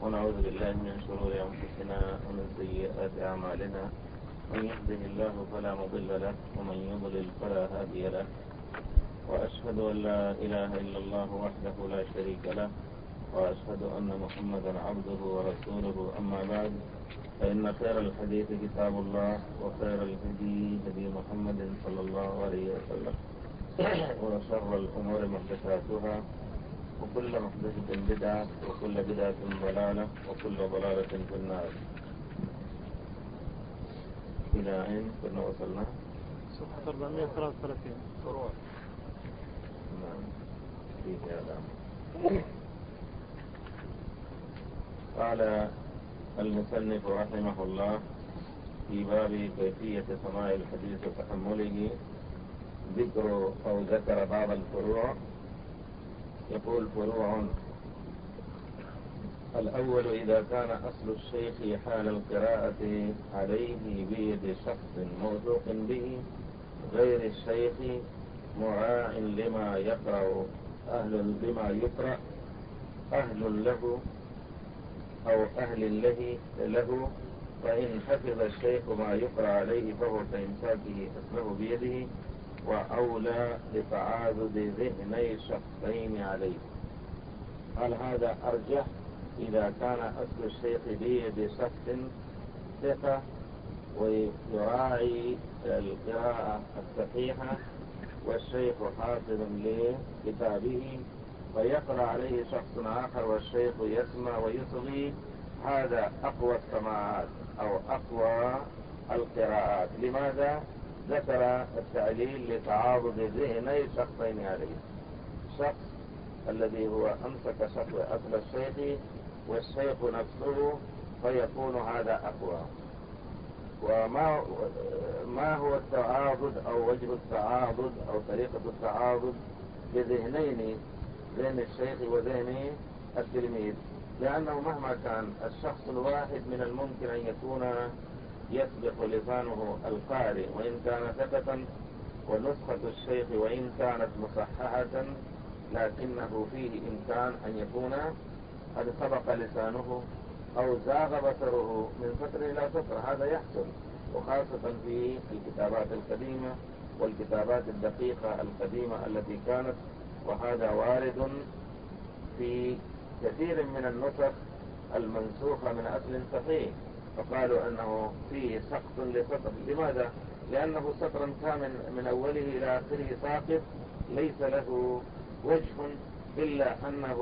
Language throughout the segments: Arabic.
ونعوذ بالله من شرور أنفسنا ومن سيئات أعمالنا. من يهده الله فلا مضل له ومن يضلل فلا هادي له. وأشهد أن لا إله إلا الله وحده لا شريك له، وأشهد أن محمدا عبده ورسوله. أما بعد، فإن خير الحديث كتاب الله، وخير الهدي هدي محمد صلى الله عليه وسلم، وشر الأمور محدثاتها، وكل محدثة بدعة، وكل بدعة ضلالة، وكل ضلالة في النار. إلى أين كنا وصلنا؟ صفحة 433 فروع. نعم، فيه هذا. قال المصنف رحمه الله في باب كيفية سماع الحديث وتحمله ذكر بعض الفروع. يقول: فروع: الأول، إذا كان أصل الشيخ حال القراءة عليه بيد شخص موثوق به غير الشيخ مراع لما يقرأ بما يقرأ أهل له أو أهل له، فإن حفظ الشيخ ما يقرأ عليه فهو كإمساكه أصله بيده، وأولى لتعاضد ذهني شخصين عليه. قال: هذا أرجح إذا كان أصل الشيخ بيد شخص ثقة ويراعي القراءة الصحيحة، والشيخ حافظ لكتابه، فيقرأ عليه شخص آخر والشيخ يسمع ويصغي. هذا أقوى السماعات أو أقوى القراءات. لماذا؟ ذكر التعليل لتعاضد ذهني شخصين عليه: شخص الذي هو أمسك أصل الشيخ والشيخ نفسه، فيكون هذا أقوى. وما هو التعاضد أو وجه التعاضد أو طريقة التعاضد بذهنين، ذهن الشيخ وذهن التلميذ؟ لأنه مهما كان الشخص الواحد من الممكن أن يكون يسبق لسانه القارئ وإن كان ثقة، ونسخة الشيخ وإن كانت مصححة، لكنه فيه إمكان أن يكون قد سبق لسانه أو زاغ بصره من فترة إلى فترة. هذا يحصل، وخاصة في الكتابات القديمة والكتابات الدقيقة القديمة التي كانت، وهذا وارد في كثير من النسخ المنسوخة من أصل صحيح، فقالوا أنه فيه سقط لسطر. لماذا؟ لأنه سطرا كان من أوله إلى آخره ساقط، ليس له وجه إلا أنه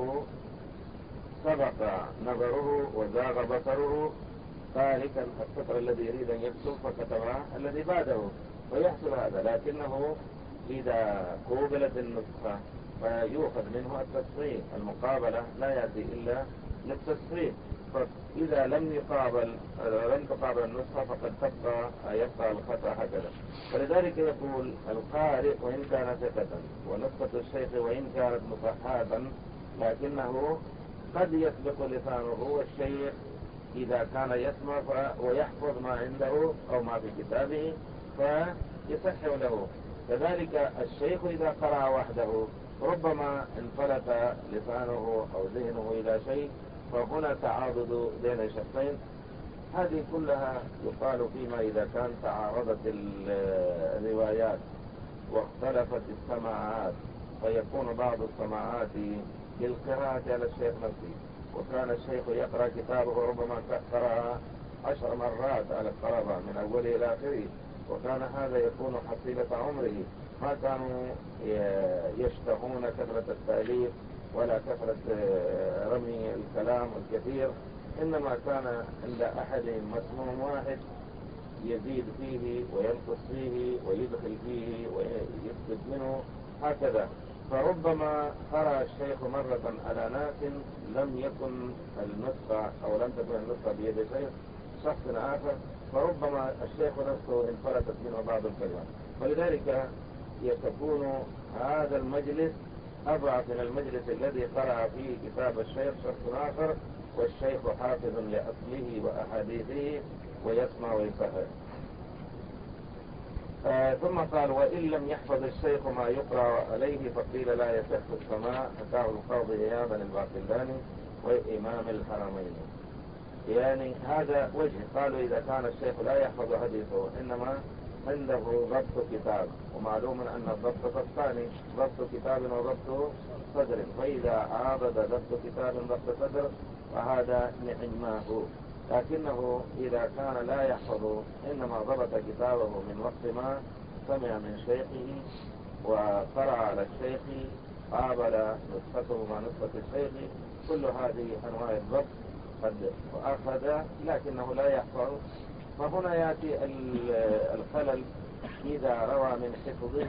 سبق نظره وزاغ بصره تاركا السطر الذي يريد أن يكتب فكتب الذي بعده، فيحصل هذا. لكنه إذا قوبلت النسخة فيؤخذ منه التصحيح، المقابلة لا يأتي إلا للتصحيح. فإذا لم تقابل النسخة فقد يبقى الخطأ هكذا. فلذلك يقول: القارئ وإن كان ثقة، ونسخة الشيخ وإن كانت مصححة، لكنه قد يسبق لسانه، والشيخ إذا كان يسمع ويحفظ ما عنده أو ما في كتابه فيصحح له. كذلك الشيخ إذا قرأ وحده ربما انفلت لسانه أو ذهنه إلى شيء، فهنا تعاضد بين شخصين. هذه كلها يقال فيما إذا كان تعارضت الروايات واختلفت السماعات، فيكون بعض السماعات بالقراءة على الشيخ نفسه، وكان الشيخ يقرأ كتابه ربما قرأ 10 مرات على الطلبة من أوله إلى آخره، وكان هذا يكون حصيلة عمره. ما كانوا يشتهون كثرة التأليف ولا كثرة رمي الكلام الكثير، إنما كان عند أحدهم مسموع واحد يزيد فيه وينقص فيه ويدخل فيه ويسقط منه هكذا. فربما قرأ الشيخ مرة على ناس لم يكن النسخة أو لم تكن النسخة بيد شخص آخر، فربما الشيخ نفسه انفلتت منه بعض الكلمات. ولذلك يكون هذا المجلس أضعف من المجلس الذي قرأ فيه كتاب الشيخ شخص آخر والشيخ حافظ لأصله وأحاديثه ويسمع ويصحح. ثم قال: وإن لم يحفظ الشيخ ما يقرأ عليه فقيل لا يصح السماع. أتاه القاضي عياض الباقلاني وإمام الحرمين. يعني هذا وجه. قالوا إذا كان الشيخ لا يحفظ حديثه إنما عنده ضبط كتاب، ومعلوم أن الضبط ضبطان، ضبط كتاب وضبط صدر، فإذا عاضد ضبط كتاب ضبط صدر فهذا نعماه. لكنه إذا كان لا يحفظ إنما ضبط كتابه من وقت ما سمع من شيخه وقرأ على الشيخ، قابل نسخته مع نسخة الشيخ، كل هذه أنواع الضبط قد أخذ لكنه لا يحفظ، فهنا يأتي الخلل. إذا روى من حفظه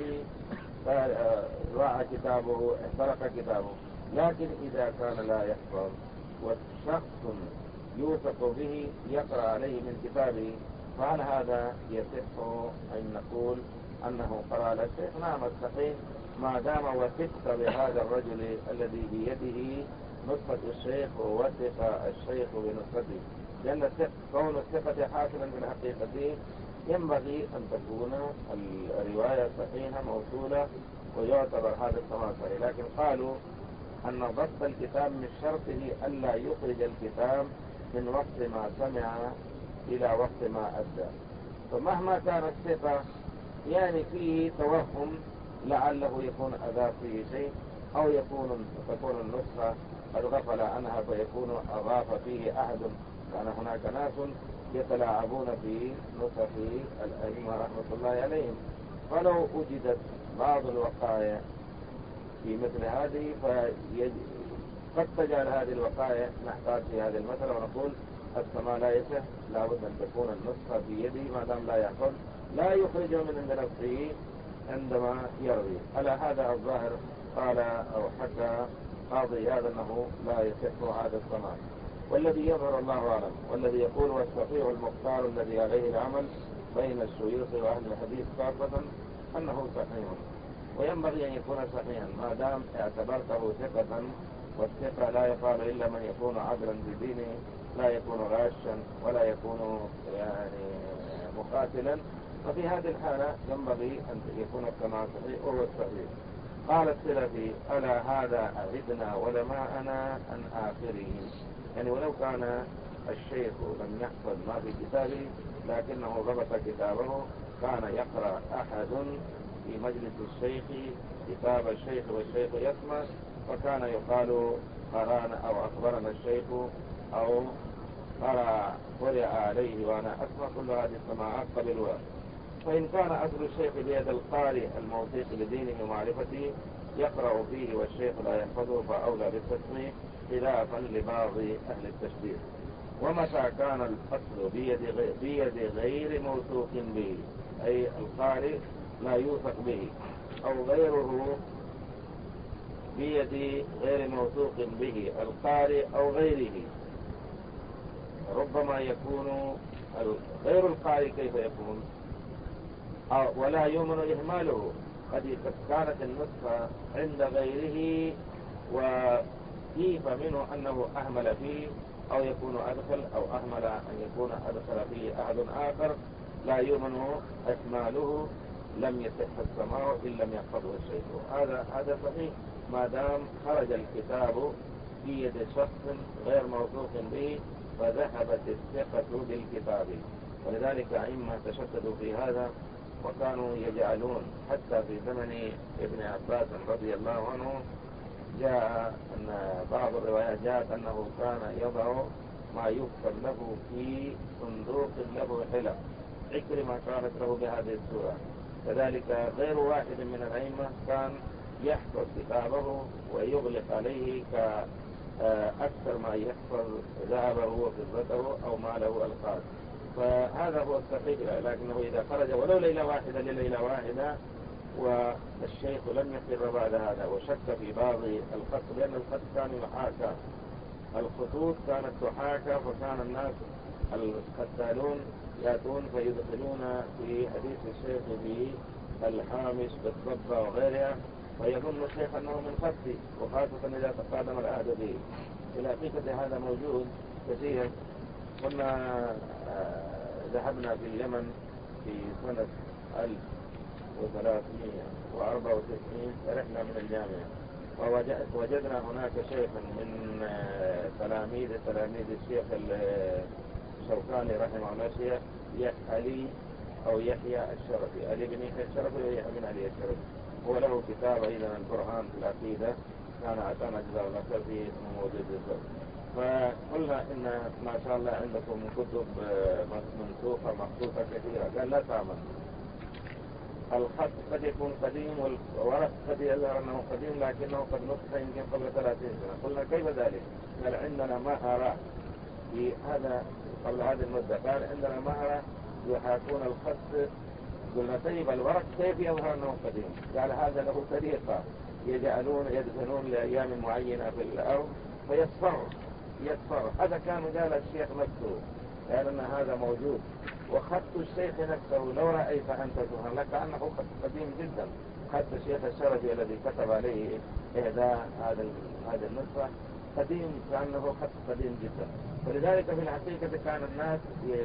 ضاع كتابه، احترق كتابه. لكن إذا كان لا يحفظ وشخص يوثق به يقرأ عليه من كتابه، فهل هذا يصح أن نقول أنه قرأ على الشيخ؟ نعم الصحيح، ما دام وثقت بهذا الرجل الذي بيده نسخة الشيخ ووثق الشيخ بنسخته، لأن كون الثقة حاصلا في الحقيقة ينبغي أن تكون الرواية صحيحة موصولة ويعتبر هذا السماع صحيح. لكن قالوا أن ضبط الكتاب من شرطه ألا يخرج الكتاب من وقت ما سمع إلى وقت ما أدى. فمهما كان الثقة يعني فيه توهم لعله يكون أضاف فيه شيء، أو تكون النسخة قد غفل عنها فيكون أضاف فيه أحد. كان هناك ناس يتلاعبون في نسخ الأئمة رحمة الله عليهم، فلو وجدت بعض الوقائع في مثل هذه قد تجعل هذه الوقائع نحتاج في هذه المسألة ونقول السماع لا يصح، لابد أن تكون النسخة في يده ما دام لا يحفظ، لا يخرجه من عند نفسه عندما يروي. على هذا الظاهر قال أو حكى قاضي هذا أنه لا يصح هذا السماع. والذي يظهر الله أعلم، والذي يقول والصحيح المختار الذي عليه العمل بين الشيوخ وأهل الحديث خاصة أنه صحيح، وينبغي أن يكون صحيحا ما دام اعتبرته ثقة، والثقة لا يقال إلا من يكون عدلا في دينه، لا يكون غاشا ولا يكون يعني مقاتلا، ففي هذه الحالة ينبغي أن يكون السماع صحيح وهو الصحيح. قال السلفي ألا هذا أعدنا ولماءنا عن آخره، يعني ولو كان الشيخ لم يحفظ ما في كتابه لكنه ضبط كتابه، كان يقرأ أحد في مجلس الشيخ كتاب الشيخ والشيخ يسمع، فكان يقال قرانا أو أخبرنا الشيخ أو قرأ عليه وأنا أسمع، كل هذه السماعات قبلها. فإن كان أصل الشيخ بيد القارئ الموثوق لدينه ومعرفته يقرأ فيه والشيخ لا يحفظه فأولى بالتسميع خلافا لبعض أهل التشديد. ومتى كان الأصل بيد غير موثوق به، أي القارئ لا يوثق به، أو غيره بيد غير موثوق به القارئ أو غيره، ربما يكون غير القارئ كيف يكون ولا يؤمن إهماله. قد كانت النسخة عند غيره وكيف منه أنه أهمل فيه، أو يكون أدخل أو أهمل أن يكون أدخل فيه أحد آخر لا يؤمن إهماله، لم يصح السماع إن لم يحفظه الشيخ. هذا صحيح ما دام خرج الكتاب في يد شخص غير موثوق به فذهبت الثقة بالكتاب. ولذلك أئمة تشددوا في هذا وكانوا يجعلون حتى في زمن ابن عباس رضي الله عنه جاء أن بعض الروايات جاءت أنه كان يضع ما يكتب له في صندوق له حلق. عكرمة كانت له بهذه الصورة. كذلك غير واحد من الأئمة كان يحفظ كتابه ويغلق عليه كأكثر ما يحفظ ذهبه وفضته أو ماله الخاص. فهذا هو الصحيح، لكنه إذا خرج ولو ليلة واحدة لليلة واحدة والشيخ لم يقر بعد هذا وشك في بعض الخط، لأن الخط كان يحاكى، الخطوط كانت تحاكى، فكان الناس القتالون يأتون فيدخلون في حديث الشيخ بالحامش بالضبة وغيرها، فيظن الشيخ أنه من خطي، وخاصة إذا تقادم العهد به. في الحقيقة هذا موجود كثير. كنا ذهبنا في اليمن في سنة 1394 رحلة من الجامعة، ووجدنا هناك شيخا من تلاميذ الشيخ الشوكاني رحمه الله، شيخ علي أو يحيى الشرفي، علي بن يحيى الشرفي ويحيى بن علي الشرفي، هو له كتاب أيضا البرهان في العقيدة، كان أعطانا جزاه الله خير فيه اسمه موجود بالضبط. فقلنا إن ما شاء الله عندكم كتب منسوخة مخطوطة كثيرة، قال لا تعمل، الخط قد يكون قديم والورق قد يظهر أنه قديم لكنه قد نسخ يمكن قبل 30 سنة. قلنا كيف ذلك؟ قال عندنا مهرة في هذا قبل هذه المدة، قال عندنا مهرة يحاكون الخط. قلنا طيب الورق كيف يظهر أنه قديم؟ قال هذا له طريقة، يدفنون لأيام معينة في الأرض فيصفر. هذا كان قال الشيخ نفسه، قال أن هذا موجود. وخط الشيخ نفسه لو رأيت أنت سبحان لك أنه خط قديم جدا. خط الشيخ الشرفي الذي كتب عليه إهداء هذا النسخة قديم، كأنه خط قديم جدا. فلذلك في الحقيقة كان الناس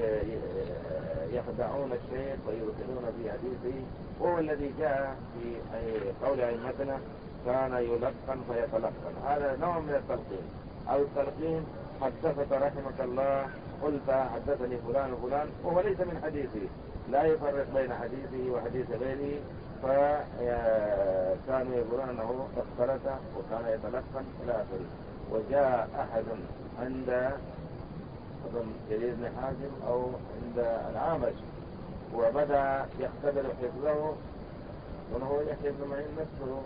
يخدعون الشيخ ويدخلون في حديثه، وهو الذي جاء في قول أئمتنا كان يلقن فيتلقن. هذا نوع من التلقين، أو التلقين حدثك رحمك الله، قلت حدثني فلان وفلان، وهو ليس من حديثه، لا يفرق بين حديثه وحديث غيره. فكانوا يقولون أنه اختلط وكان يتلقن إلى آخره. وجاء أحد عند أظن جرير بن حازم أو عند العامش وبدأ يختبر حفظه، وهو يحيى بن معين نفسه،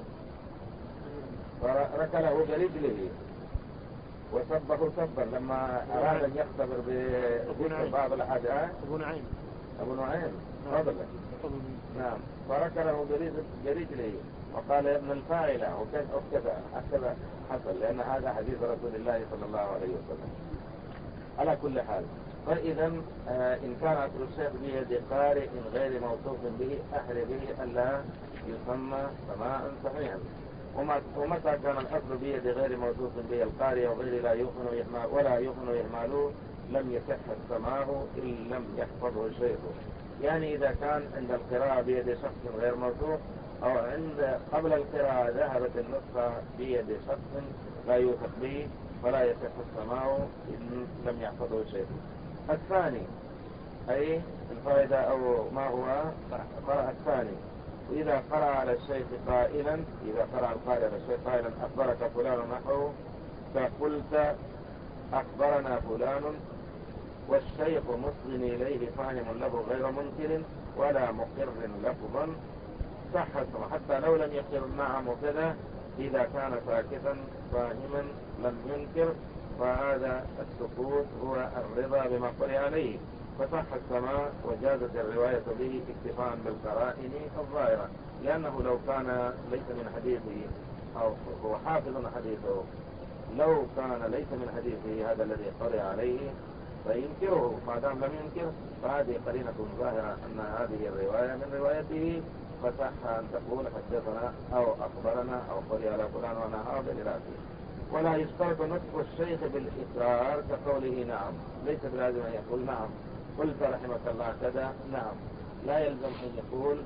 فركله برجله وسبه سبا لما أراد أن يختبر بذكر بعض الأحاديث. أبو نعيم فضل. نعم، فركله برجله وقال يا ابن الفاعلة، وكذا هكذا حصل، لأن هذا حديث رسول الله صلى الله عليه وسلم. على كل حال، فإذا إن كان أصل الشيخ بيد قارئ غير موثوق به أحري به ألا يسمى سماء صحيحا. ومتى كان الأصل بيد غير موثوق به القارئ وغير لا يؤمن ولا يؤمن إهماله لم يصح السماع إن لم يحفظه الشيخ. يعني إذا كان عند القراءة بيد شخص غير موثوق، أو عند قبل القراءة ذهبت النسخة بيد شخص لا يوثق به، فلا يصح السماع إن لم يحفظه الشيخ. الثاني أي الفائدة أو ما هو قرأ الثاني، وإذا قرأ على الشيخ قائلا، إذا قرأ القارئ على الشيخ قائلا أخبرك فلان نحوه، فقلت أخبرنا فلان والشيخ مسلم إليه فاهم له غير منكر ولا مقر لفظا، صح السماع حتى لو لم يقر نعم وكذا، إذا كان ساكتا فاهما لم ينكر، فهذا السكوت هو الرضا بما قرئ عليه، فصح السماع وجازت الرواية به اكتفاء بالقرائن الظاهرة. لأنه لو كان ليس من حديثه أو هو حافظ حديثه، لو كان ليس من حديثه هذا الذي قرئ عليه فينكره، ما دام لم ينكر فهذه قرينة ظاهرة أن هذه الرواية من روايته، فصح أن تقول حدثنا أو أخبرنا أو قرئ على فلان وأنا حاضر إلى آخره. ولا يشترط نطق الشيخ بالإقرار كقوله نعم، ليس بلازم أن يقول نعم قلت رحمك الله كذا نعم، لا يلزم أن يقول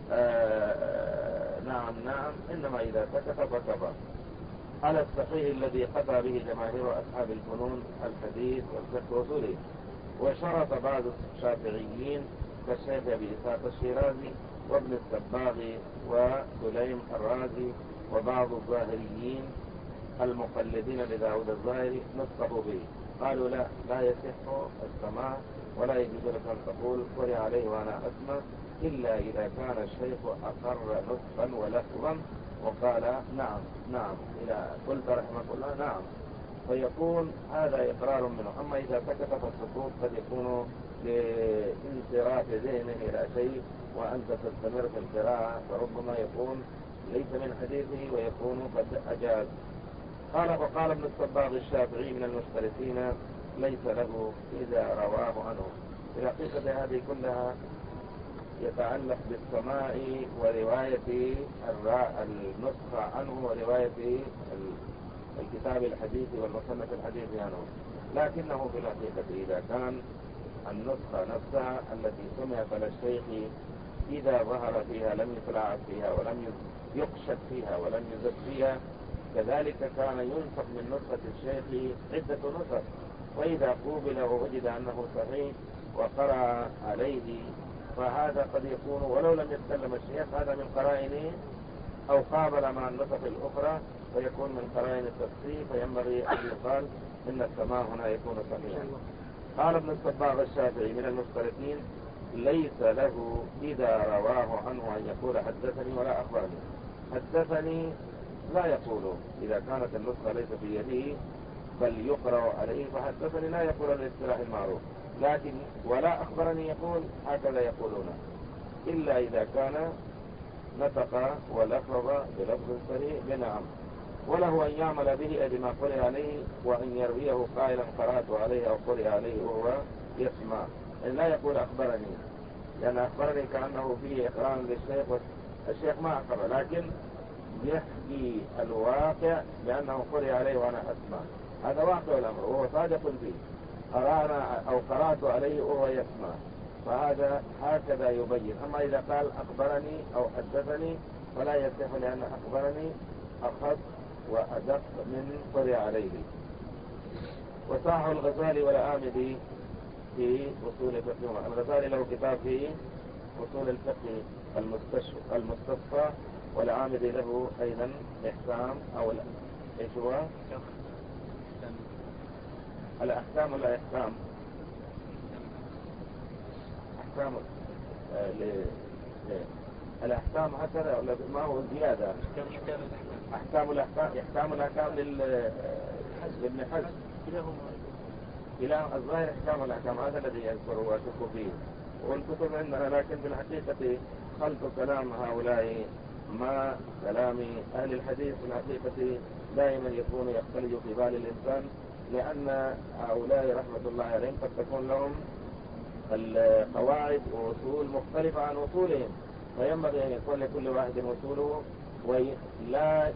نعم، إنما إذا سكت فكفى على الصحيح الذي قضى به جماهير أصحاب الفنون الحديث والفقه وصوله. وشرط بعض الشافعيين كالشيخ أبي إسحاق الشيرازي وابن السباغي وسليم الرازي وبعض الظاهريين المقلدين لداود الظاهري نطقه به، قالوا لا يصح السماع ولا يجوز لك أن تقول قرئ عليه وأنا أسمع إلا إذا كان الشيخ أقر نطقا ولفظا وقال نعم إذا قلت رحمه الله نعم، فيكون هذا إقرار منه. أما إذا سكت فالسكوت قد يكون لانصراف ذهنه إلى شيء وأنت تستمر في القراءة، فربما يكون ليس من حديثه ويكون قد أجاز. وقال ابن الصباغ الشافعي من المختلفين ليس له إذا رواه عنه. في الحقيقة هذه كلها يتعلق بالسماع ورواية النسخة عنه ورواية الكتاب الحديث والمصنف الحديث عنه. لكنه في الحقيقة إذا كان النسخة نفسها التي سمعت للشيخ إذا ظهر فيها لم يتلاعب فيها ولم يقشد فيها ولم يزد فيها، كذلك كان ينسخ من نسخة الشيخ عدة نسخ، وإذا قوبل ووجد أنه صحيح وقرأ عليه فهذا قد يكون ولو لم يتكلم الشيخ هذا من قرائن أو قابل مع النسخ الأخرى فيكون من قرائن التصحيح، فينبغي أن يقال إن السماع هنا يكون صحيحا. قال ابن الصباغ الشافعي من المشتركين ليس له إذا رواه عنه أن يقول حدثني ولا أخبرني. حدثني لا يقول إذا كانت النسخة ليس في يده بل يقرأ عليه، فحدثني لا يقول الاصطلاح المعروف، لكن ولا أخبرني يقول هكذا يقولون، إلا إذا كان نطق ولفظ بلفظ صريح بنعم، وله أن يعمل به أي بما قرئ عليه، وأن يرويه قائلا قرأت عليه أو قرئ عليه وهو يسمع، إن لا يقول أخبرني، لأن أخبرني كأنه فيه إقرار للشيخ والشيخ ما أخبر، لكن يحكي الواقع بأنه قرئ عليه وأنا أسمع، هذا واقع الأمر وهو صادق فيه، أرانا أو قرأت عليه وهو يسمع، فهذا هكذا يبين. أما إذا قال أخبرني أو حدثني فلا يصح، لأن أخبرني أخذ وأدق من قرئ عليه. وصاحب الغزالي والآمدي في أصول الفقه، الغزالي له كتاب في أصول الفقه المستصفى، والعامدي له أيضا إحكام أو إيش هو؟ الأحكام ولا إحكام؟ أحكام الأحكام هكذا ولا ما هو زيادة؟ أحكام الأحكام لابن حزم إلى الظاهر أحكام الأحكام، هذا الذي يذكر وأشك فيه، والكتب عندنا، لكن في الحقيقة خلط كلام هؤلاء مع كلام أهل الحديث في الحقيقة دائما يكون يختلج في بال الإنسان، لأن هؤلاء رحمة الله عليهم قد تكون لهم القواعد وأصول مختلفة عن أصولهم، فينبغي أن يكون لكل واحد أصوله، ولا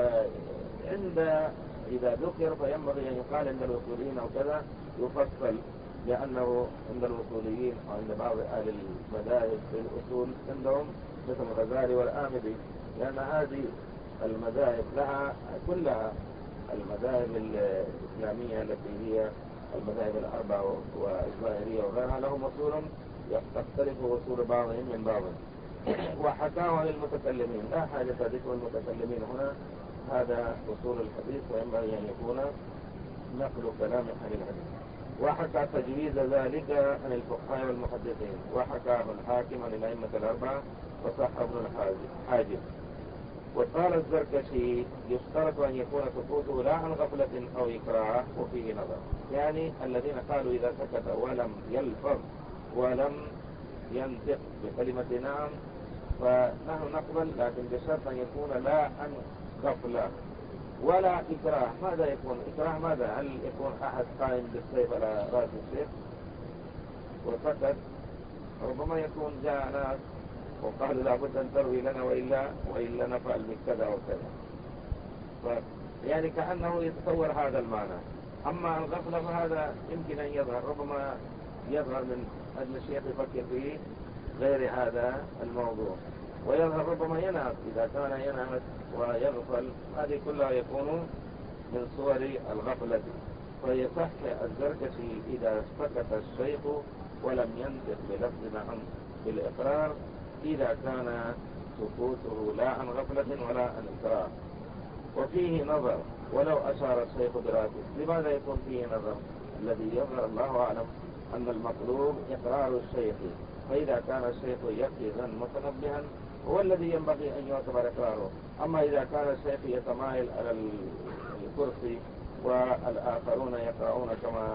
إذا ذكر فينبغي أن يقال عند الأصوليين أو كذا يفصل، لأنه عند الأصوليين أو عند بعض أهل المذاهب في الأصول عندهم مثل الغزالي والآمدي، لأن هذه المذاهب لها كلها المذاهب الإسلامية التي هي المذاهب الأربعة والظاهرية وغيرها لهم أصول تختلف أصول بعضهم من بعض. وحكاه عن المتكلمين، لا حاجة ذكر المتكلمين هنا، هذا أصول الحديث وينبغي أن يكون نقل كلام عن الحديث. وحكى تجويز ذلك عن الفقهاء والمحدثين، وحكاه الحاكم عن الأئمة الأربعة وصح ابن الحاجب. وقال الزركشي يشترط أن يكون سقوطه لا عن غفلة أو إكراه، وفيه نظر، يعني الذين قالوا إذا سكت ولم يلفظ ولم ينطق بكلمة نعم فنحن نقبل، لكن بشرط أن يكون لا عن غفلة ولا إكراه. ماذا يكون إكراه؟ ماذا؟ هل يكون أحد قائم بالسيف على رأس الشيخ وسكت؟ ربما يكون جاء ناس وقالوا لابد أن تروي لنا وإلا نفعل بكذا وكذا، يعني كأنه يتصور هذا المعنى. أما الغفلة فهذا يمكن أن يظهر، ربما يظهر من أجل الشيخ يفكر في غير هذا الموضوع، ويظهر ربما ينام، إذا كان ينام ويغفل هذه كلها يكون من صور الغفلة. فيصح الزركشي إذا سكت الشيخ ولم ينطق بلفظ نعم بالإقرار إذا كان سكوته لا عن غفلة ولا عن إكراه. وفيه نظر ولو أشار الشيخ برأسه. لماذا يكون فيه نظر؟ الذي يظهر الله أعلم أن المطلوب إقرار الشيخ، فإذا كان الشيخ يقظا متنبها هو الذي ينبغي أن يعتبر إقراره. أما إذا كان الشيخ يتمايل على الكرسي والآخرون يقرؤون كما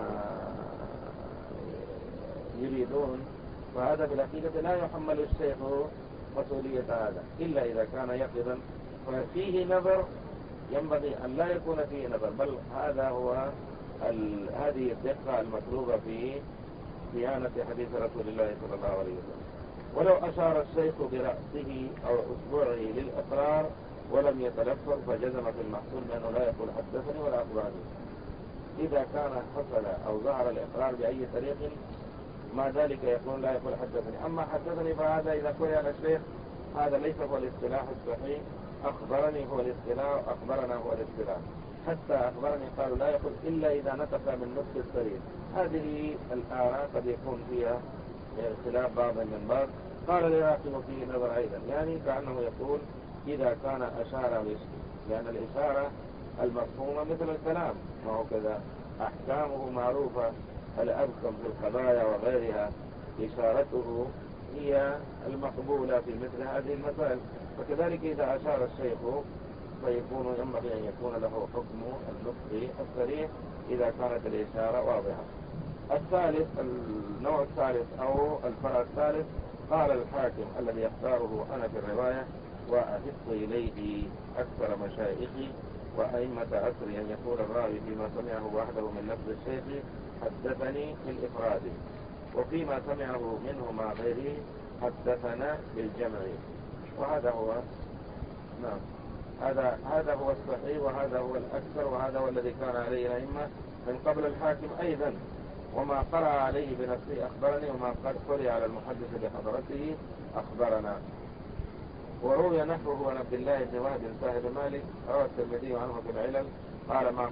يريدون فهذا بالحقيقة لا يحمل الشيخ مسؤولية هذا إلا إذا كان يقظا، ففيه نظر ينبغي أن لا يكون فيه نظر، بل هذا هو هذه الدقة المطلوبة في صيانة حديث رسول الله صلى الله عليه وسلم. ولو أشار الشيخ برأسه أو أصبعه للإقرار ولم يتلفظ فجزم في المحصول بأنه لا يقول حدثني ولا أخبرني. إذا كان حصل أو ظهر الإقرار بأي طريق ما ذلك يقول لا يقول حدثني. أما حدثني فهذا إذا قرئ على الشيخ هذا ليس هو الاصطلاح الصحيح، أخبرني هو الاصطلاح، أخبرنا هو الاصطلاح. حتى أخبرني قالوا لا يقول إلا إذا نطق من نطق الصريح. هذه الآراء قد يكون فيها اختلاف بعض من بعض. قال العراقي وفيه نظر أيضا، يعني كأنه يقول إذا كان أشار لأن الإشارة المفهومة مثل الكلام، ما هو كذا أحكامه معروفة. الأبكم في القضايا وغيرها إشارته هي المقبولة في مثل هذه المسائل. وكذلك إذا أشار الشيخ فيكون ينبغي أن يكون له حكم النطق الصريح إذا كانت الإشارة واضحة. الثالث، النوع الثالث أو الفرع الثالث، قال الحاكم الذي يختاره أنا في الرواية وأهدت إليه أكثر مشايخي وأئمة أسري أن يقول الراوي فيما سمعه وحده من لفظ الشيخ حدثني بالإفراد، وفيما سمعه منه مع غيره حدثنا بالجمع. وهذا هو نعم هذا هو الصحيح، وهذا هو الأكثر، وهذا هو الذي كان عليه الأئمة من قبل الحاكم أيضا. وما قرأ عليه بنفسه أخبرني، وما قد قرأ على المحدث بحضرته أخبرنا. وروي نحوه عن عبد الله بن وهب صاحب مالك، روى الترمذي عنه في العلل قال ما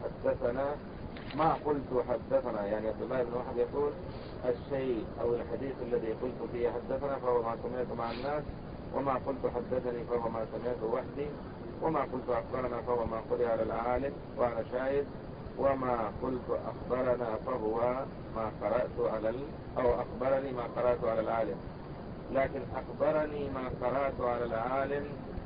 قلت حدثنا، يعني عبد الله بن وهب يقول الشيء أو الحديث الذي قلت فيه حدثنا فهو ما سمعت مع الناس، وما قلت حدثني فهو ما سمعت وحدي، وما قلت أخبرنا فهو ما قرئ على العالم وأنا شاهد، وما قلت أخبرنا فهو ما قرأت أو أخبرني ما قرأت على العالم. لكن أخبرني ما قرأت على العالم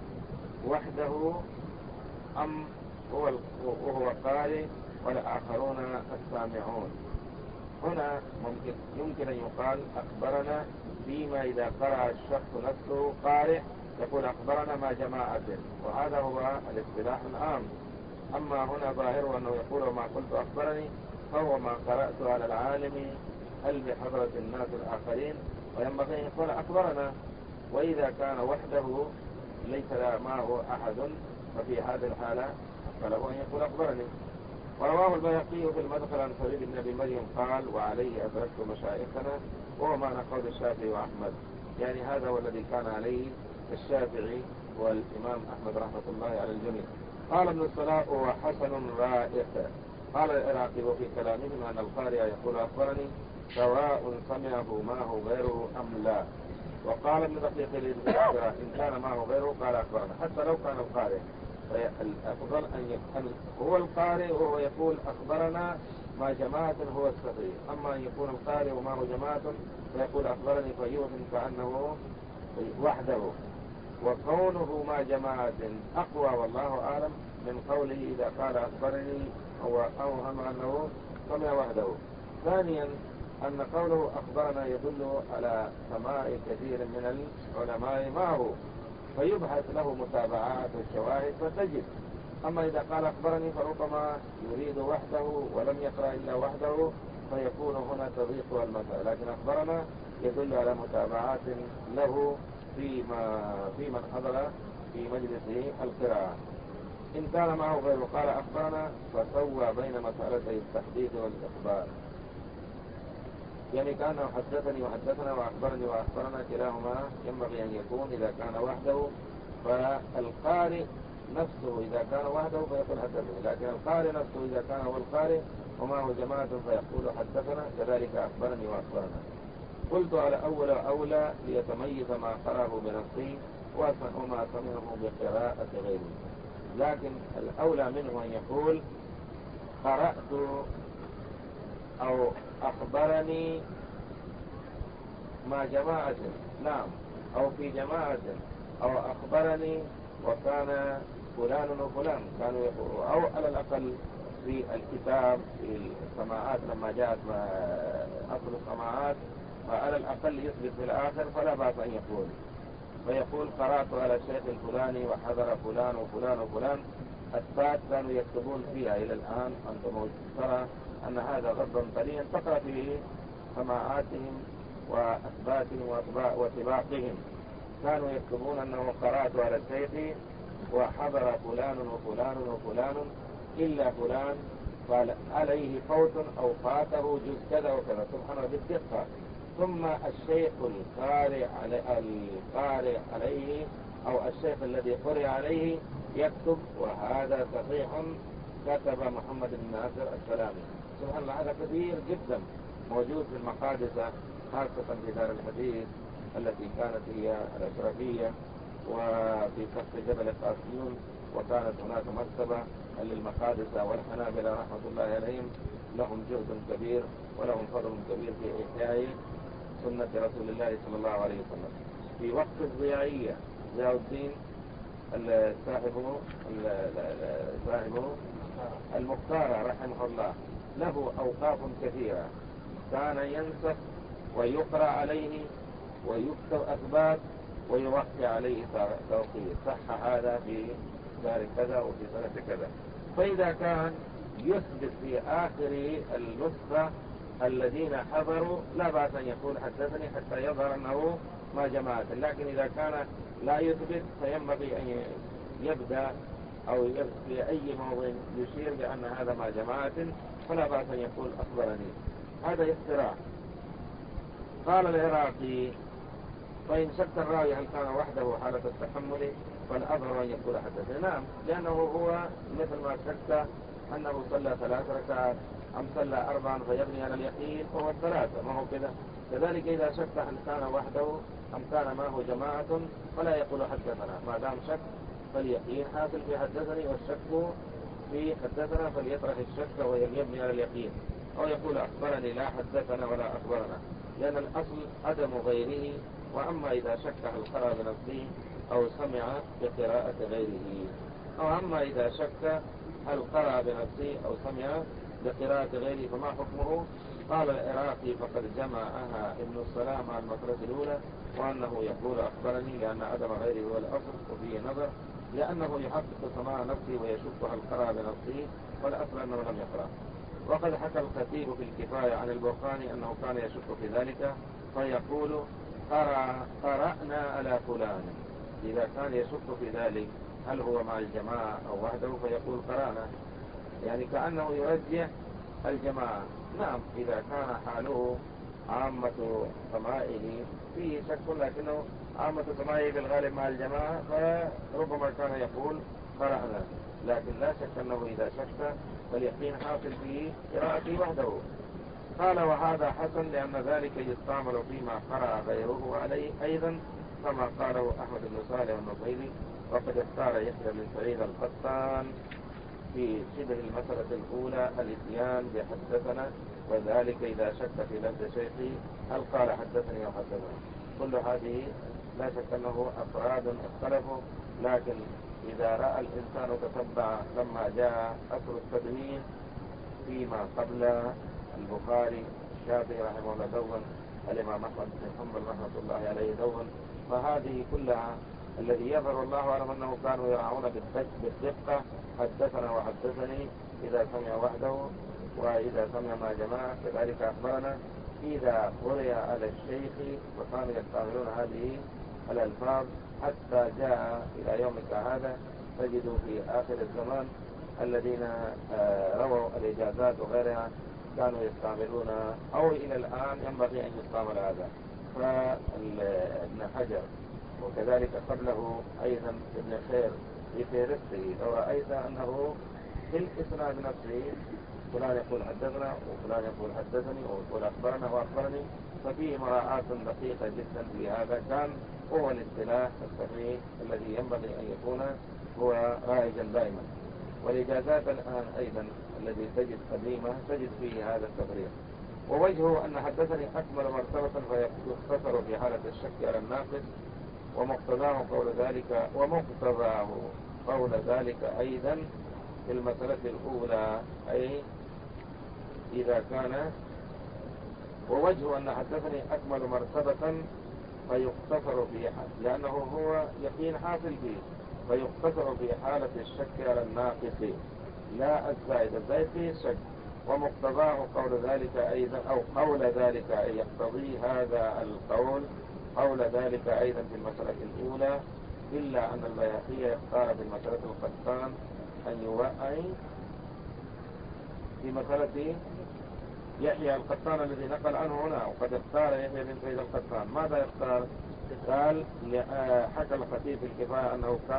وحده أم وهو قارئ والآخرون السامعون؟ هنا يمكن أن يقال أخبرنا فيما إذا قرأ الشخص نفسه قارئ يقول أخبرنا مع جماعة، وهذا هو الاصطلاح العام. أما هنا ظاهره أنه يقول وما قلت أخبرني فهو ما قرأت على العالم هل بحضرة الناس الآخرين، وينبغي أن يقول أخبرنا. وإذا كان وحده ليس معه أحد ففي هذه الحالة فله أن يقول أخبرني. ورواه البيهقي في المدخل عن فريد بن أبي مريم قال وعليه أدركت مشايخنا، وهو معنى قول الشافعي وأحمد، يعني هذا هو الذي كان عليه الشافعي والإمام أحمد رحمة الله على الجميع. قال ابن الصلاح وحسن رائق. قال العراقي وفي كلامهم أن القارئ يقول أخبرني سواء سمعه معه غيره أم لا. وقال ابن دقيق الإذن إن كان معه غيره قال أخبرنا حتى لو كان القارئ، فالأفضل أن هو القارئ وهو يقول أخبرنا مع جماعة هو الصحيح. أما أن يكون القارئ ومعه جماعة فيقول أخبرني فيوهم كأنه وحده. وكونه مع جماعة أقوى والله أعلم من قوله إذا قال أخبرني هو أوهم أنه سمع وحده. ثانيا أن قوله أخبرنا يدل على سماع كثير من العلماء معه، فيبحث له متابعات والشواهد فتجد. أما إذا قال أخبرني فربما يريد وحده ولم يقرأ إلا وحده فيكون هنا تضيق المسألة، لكن أخبرنا يدل على متابعات له في من حضر في مجلس القراءة. إن كان معه غيره قال أخبرنا فسوى بين مسألتي التحديث والإخبار، يعني كأنه حدثني وحدثنا وأخبرني وأخبرنا كلاهما ينبغي أن يكون إذا كان وحده. فالقارئ نفسه إذا كان وحده فيقول حدثني، لكن القارئ نفسه إذا كان هو القارئ ومعه جماعة فيقول حدثنا كذلك أخبرني وأخبرنا. قلت على أولى ليتميز ما قرأه بنفسه وما سمعه بقراءة غيره، لكن الأولى منه أن يقول قرأت أو أخبرني مع جماعة، نعم، أو في جماعة، أو أخبرني وكان فلان وفلان كانوا يقولوا، أو على الأقل في الكتاب في السماعات لما جاءت أصل السماعات فعلى الأقل يثبت في الآخر فلا بأس أن يقول، فيقول قرأت على الشيخ الفلاني وحضر فلان وفلان وفلان. السات كانوا يكتبون فيها إلى الآن، أنت ترى أن هذا غضا طريا تقرأ فيه سماعاتهم وأثباتهم وسباقهم، كانوا يكتبون أنه قرأت على الشيخ وحضر فلان وفلان وفلان إلا فلان قال عليه فوت أو فاته جزء كذا وكذا، سبحان الله بالدقة. ثم الشيخ القارئ عليه أو الشيخ الذي قرئ عليه يكتب وهذا صحيح كتب محمد بن ناصر السلامي. سبحان الله، هذا كثير جدا موجود في المقادسة، خاصة في دار الحديث التي كانت هي الأشرفية، وفي سقف جبل القاسيون، وكانت هناك مكتبة للمقادسة والحنابلة رحمة الله عليهم، لهم جهد كبير ولهم فضل كبير في إحياء سنة رسول الله صلى الله عليه وسلم. في وقت الضياعية ضياء الدين صاحبه المختار رحمه الله له أوقاف كثيرة، كان ينسخ ويقرأ عليه ويكتب أثبات ويوقع عليه توقيع، صح هذا في دار كذا وفي سنة كذا. فإذا كان يثبت في آخر النسخة الذين حضروا لا بأس أن يقول حدثني حتى يظهر أنه ما جماعة، لكن إذا كان لا يثبت فينبغي أن يبدأ أو في أي موضع يشير بأن هذا ما جماعة، فلا بأس أن يقول أخبرني. هذا اختراع. قال العراقي: فإن شك الراوي هل كان وحده حالة التحمل فالأظهر أن يقول حدثني. نعم، لأنه هو مثل ما شك أنه صلى 3 ركعات أم صلى 4 فيبني على اليقين وهو 3، ما هو كذا. كذلك إذا شك هل كان وحده أم كان معه جماعة فلا يقول حدثنا، ما دام شك فاليقين حاصل في حدثني، والشك في حدثنا فليطرح الشك ويبني على اليقين، أو يقول أخبرني لا حدثنا ولا أخبرنا، لأن الأصل عدم غيره. وأما إذا شك هل قرأ بنفسه أو سمع بقراءة غيره، أو أما إذا شك هل قرأ بنفسه أو سمع بقراءة غيره فما حكمه؟ قال العراقي: فقد جمعها ابن السلام مع المسألة الأولى، وأنه يقول أخبرني لأن عدم غيره هو الأصل، وفيه نظر لأنه يحقق سماع نفسه ويشك هل قرأ بنفسه، والأصل أنه لم يقرأ. وقد حكى الخطيب في الكفاية عن البرقاني أنه كان يشك في ذلك فيقول: قرأنا على فلان. إذا كان يشك في ذلك هل هو مع الجماعة أو وحده فيقول قرأنا، يعني كأنه يرجح الجماعة. نعم، إذا كان حاله عامة سمائه فيه شك، لكنه عامة سمائه بالغالب مع الجماعة فربما كان يقول قرأنا، لكن لا شك أنه إذا شك فاليقين حاصل في قراءته وحده. قال: وهذا حسن لأن ذلك يستعمل فيما قرأ غيره عليه أيضا، كما قاله أحمد بن صالح النصيري. وقد اختار يحيى بن سعيد القطان في شبه المسألة الأولى الاتيان بحدثنا، وذلك إذا شك في لفظ شيخه هل قال حدثني أو حدثنا. كل هذه لا شك أنه أفراد اختلفوا، لكن إذا رأى الإنسان تتبع لما جاء أثر التدوين فيما قبل البخاري، الشافعي رحمه الله دون، الإمام أحمد بن حنبل رحمة الله عليه دون، فهذه كلها الذي يظهر الله أعلم أنه كانوا يرعون بالدقة حدثنا وحدثني إذا سمع وحده، وإذا سمع مع جماعة كذلك أخبرنا. إذا قرئ على الشيخ وكانوا يستعملون هذه الألفاظ حتى جاء إلى يومك هذا، تجد في آخر الزمان الذين رووا الإجازات وغيرها كانوا يستعملون، أو إلى الآن ينبغي أن يستعمل هذا. فابن حجر وكذلك قبله أيضا ابن خير في فهرسته، لو رأيت أنه في الإسناد نفسه فلان يقول حدثنا وفلان يقول حدثني ويقول أخبرنا وأخبرني، ففيه مراعاة دقيقة جدا في هذا. كان هو الاصطلاح الصحيح الذي ينبغي أن يكون هو رائجا دائما. والإجازات الآن أيضا الذي تجد قديمة تجد فيه هذا التفريق. ووجهه أن حدثني أكمل مرتبة فيختصر في حالة الشك على الناقص، ومقتضاه قول ذلك أيضا في المسألة الأولى، أي إذا كان. ووجه أن حدثني أكمل مرتبة فيقتصر في لأنه هو يقين حاصل فيه، فيقتصر في حالة الشك على الناقص لا الزائد، الزائد فيه الشك. ومقتضاه قول ذلك أيضا، أو قول ذلك أي يقتضي هذا القول قول ذلك أيضا في المسألة الأولى، إلا أن البيهقي يختار في المسألة القطان أن يوأي في مسألة يحيى القطان الذي نقل عنه هنا، وقد اختار يحيى بن سعيد القطان. ماذا يختار؟ قال حكى الخطيب في الكفاية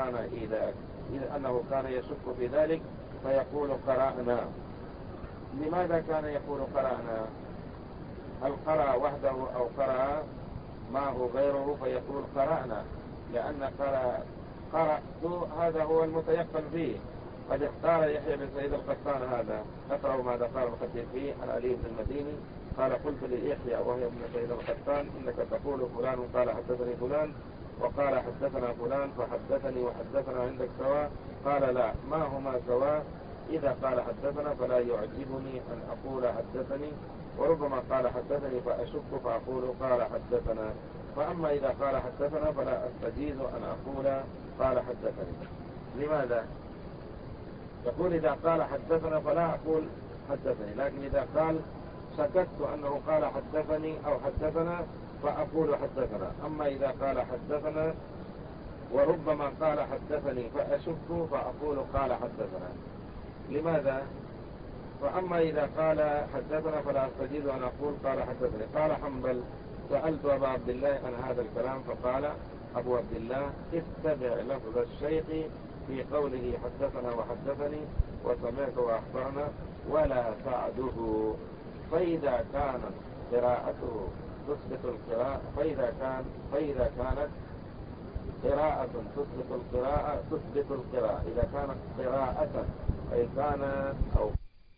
أنه كان يشك في ذلك فيقول قرأنا. لماذا كان يقول قرأنا؟ هل قرأ وحده أو قرأ معه غيره فيقول قرأنا؟ لأن قرأت هذا هو المتيقن فيه. قد اختار يحيى بن سعيد القطان هذا. اقرأوا ماذا قال الخطيب فيه عن علي بن المديني قال: قلت ليحيى وهي ابن سعيد القطان: إنك تقول فلان قال حدثني فلان وقال حدثنا فلان، فحدثني وحدثنا عندك سواء؟ قال: لا، ما هما سواء. إذا قال حدثنا فلا يعجبني أن أقول حدثني، وربما قال حدثني فأشك فأقول قال حدثنا. فأما إذا قال حدثنا فلا أستجيز أن أقول قال حدثني. لماذا؟ يقول: إذا قال حدثنا فلا أقول حدثني، لكن إذا قال شككت أنه قال حدثني أو حدثنا فأقول حدثنا. أما إذا قال حدثنا وربما قال حدثني فأشك فأقول قال حدثنا. لماذا؟ فأما إذا قال حدثنا فلا أستجيز أن أقول قال حدثني. قال حنبل: سألت أبا عبد الله عن هذا الكلام فقال أبو عبد الله: اتبع لفظ الشيخ في قوله حدثنا وحدثني وسمعت وأخبرنا ولا تعده. فإذا كانت قراءته تثبت القراءة فإذا كانت قراءة تثبت القراءة. إذا كانت قراءة أي كان أو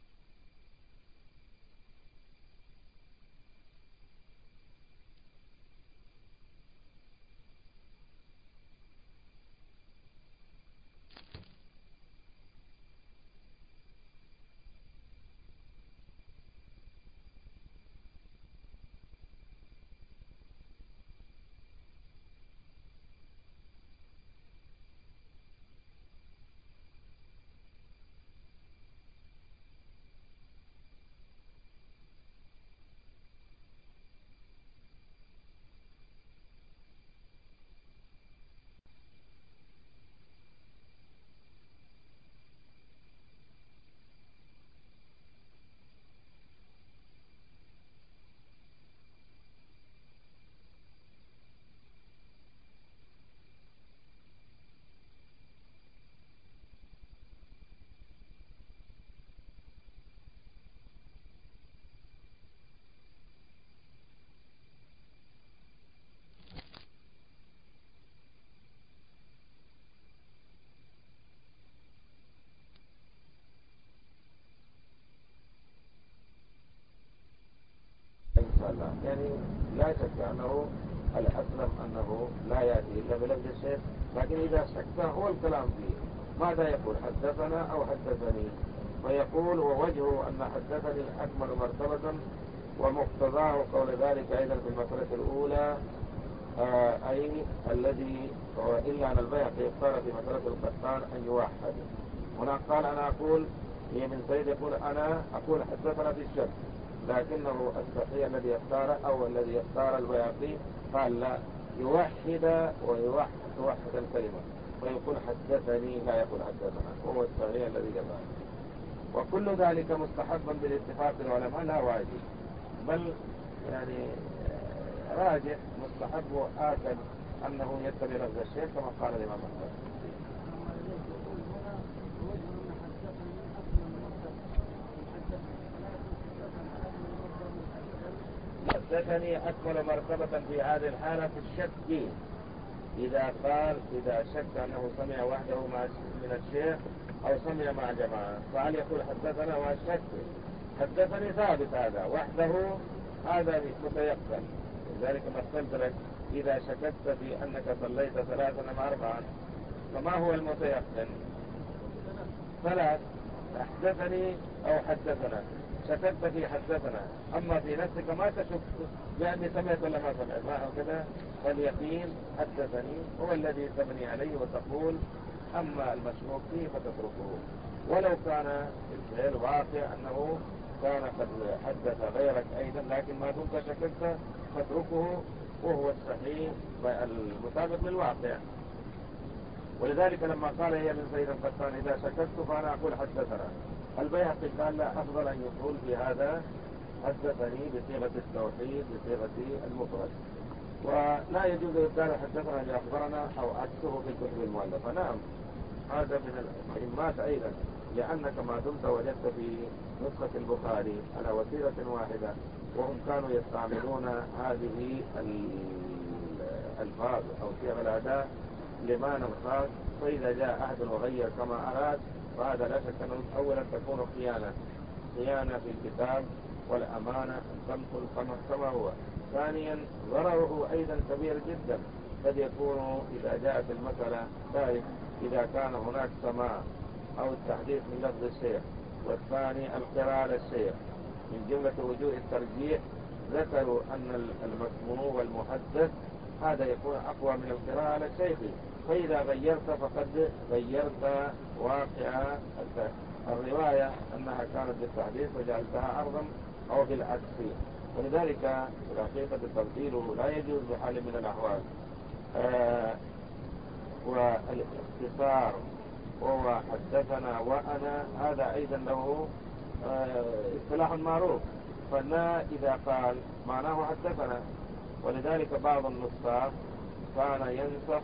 يعني لا شك أنه الأسلم أنه لا يأتي إلا بلفظ الشيخ، لكن إذا شك هو الكلام فيه ماذا يقول؟ حدثنا أو حدثني؟ فيقول: ووجهه أن حدثني أكمل مرتبة، ومقتضاه قول ذلك أيضا في المسألة الأولى أي الذي إلا أن البيهقي اختار في مسألة القطان أن يوحد. هنا قال: أنا أقول، هي من سيد يقول أنا أقول حدثنا في الشك، لكنه الصحيح الذي يختار أو الذي يختار البيهقي قال: لا، يوحد توحد الكلمة ويقول حدثني، لا يقول حدثنا، وهو الصحيح الذي جمعه. وكل ذلك مستحبا بالاتفاق العلماء، لا واجب، بل يعني راجح مستحب وآكد أنه يتبع لفظ الشيخ كما قال الإمام أحمد. حدثني أكمل مرتبة في هذه الحالة في الشك. إذا شك أنه سمع وحده من الشيخ أو سمع مع جماعة، فهل يقول حدثنا والشك؟ حدثني ثابت، هذا وحده هذا متيقن. لذلك مثلت لك: إذا شككت في أنك صليت 3 أم 4، فما هو المتيقن؟ 3. حدثني أو حدثنا. شككت في حدثنا، أما في نفسك ما تشك يعني سمعت ولا ما سمعت، ما هكذا. فاليقين حدثني هو الذي تبني عليه وتقول، أما المشكوك فيه فتتركه، ولو كان الفعل واقع أنه كان قد حدث غيرك أيضا، لكن ما دمت شككت فاتركه، وهو الصحيح المطابق للواقع. ولذلك لما قال هي من سيد القطان: إذا شككت فأنا أقول حدثنا. البيهقي قال: لا، أفضل أن يقول في هذا حدثني بصيغة التوحيد بصيغة المفرد. ولا يجوز إبدال حدثنا بأخبرنا أو عكسه في الكتب المؤلفة. نعم، هذا من المهمات أيضا، لأنك ما دمت وجدت في نسخة البخاري على وسيلة واحدة وهم كانوا يستعملون هذه الألفاظ أو صيغ الأداء لمعنى خاص، فإذا جاء أحد وغير كما أراد فهذا لا شك أنه أولا تكون خيانة في الكتاب والأمانة تنقل كما هو. ثانيا ضرره أيضا كبير جدا، قد يكون إذا جاءت المسألة ذلك إذا كان هناك سماع أو التحديث من لفظ الشيخ والثاني القراءة للشيخ، من جملة وجوه الترجيح ذكروا أن المسموع والمحدث هذا يكون أقوى من القراءة للشيخ، فإذا غيرت فقد غيرت واقع الرواية أنها كانت بالتحديث وجعلتها عرضا أو بالعكس. ولذلك في الحقيقة التبديل لا يجوز بحال من الأحوال. والاختصار وهو حدثنا وأنا هذا أيضا له اصطلاح معروف، فنا إذا قال معناه حدثنا. ولذلك بعض النسخ كان ينسخ،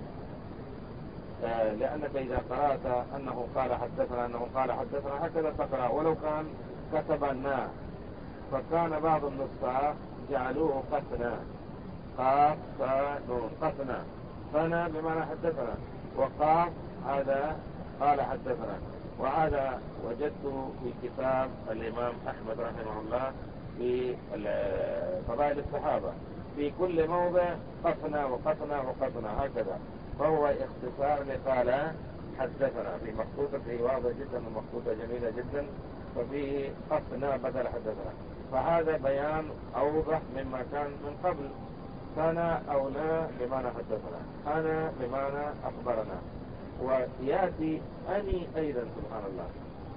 لأنك إذا قرأت أنه قال حدثنا هكذا تقرأ ولو كان كتبنا، فكان بعض النسخ جعلوه قثنا، قاف نون قثنا، فنا بمعنى حدثنا، وقاف هذا قال حدثنا. وهذا وجدته في كتاب الإمام أحمد رحمه الله في فضائل الصحابة، في كل موضع قثنا وقثنا وقثنا هكذا، فهو اختصار لقال حدثنا. في مخطوطة واضح جدا ومخطوطة جميلة جدا، ففيه قثنا بدل حدثنا، فهذا بيان أوضح مما كان من قبل. كان أولى بمعنى حدثنا، أنا بمعنى أخبرنا، ويأتي أني أيضا سبحان الله،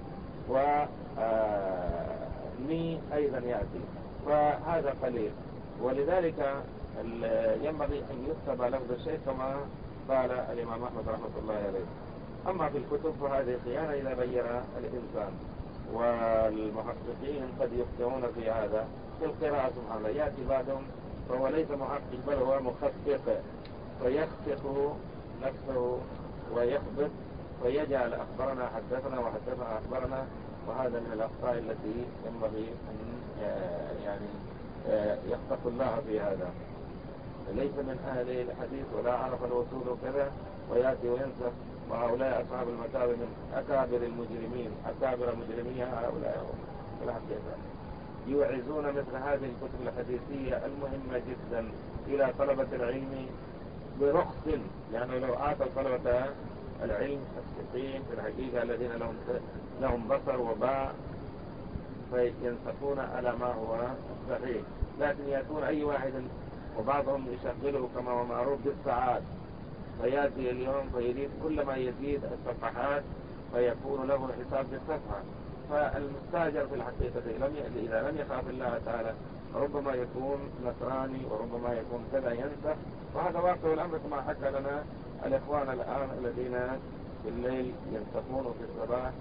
وني أيضا يأتي، فهذا قليل. ولذلك ينبغي أن يكتب لفظ الشيء كما قال الإمام أحمد رحمة الله عليه. أما في الكتب فهذه خيانة إذا غير الإنسان، والمحققين قد يخطئون في هذا في القراءة سبحان الله. يأتي بعدهم فهو ليس محقق بل هو مخطئ، فيخطئ نفسه ويخبط ويجعل أخبرنا حدثنا وحدثنا أخبرنا، وهذا من الأخطاء التي ينبغي أن يتق الله في هذا. ليس من أهل الحديث ولا عرف الوصول وكذا ويأتي وينسخ، وهؤلاء أصحاب المكابر من أكابر المجرمين، أكابر مجرمية هؤلاء في الحقيقة. يوعزون مثل هذه الكتب الحديثية المهمة جدا إلى طلبة العلم برخص، لأنه لو أعطى طلبة العلم الصديقين في الحقيقة الذين لهم بصر وباع فينسقون على ما هو صحيح، لكن يأتون أي واحد وبعضهم يشغله كما هو معروف بالساعات، فيأتي اليوم فيريد كل ما يزيد الصفحات فيكون له حساب بالصفحة. فالمستاجر في الحقيقة إذا لم يخاف الله تعالى ربما يكون نصراني وربما يكون كذا ينسخ، وهذا واقع الأمر كما حكى لنا الإخوان الآن الذين في الليل ينسخون في الصباح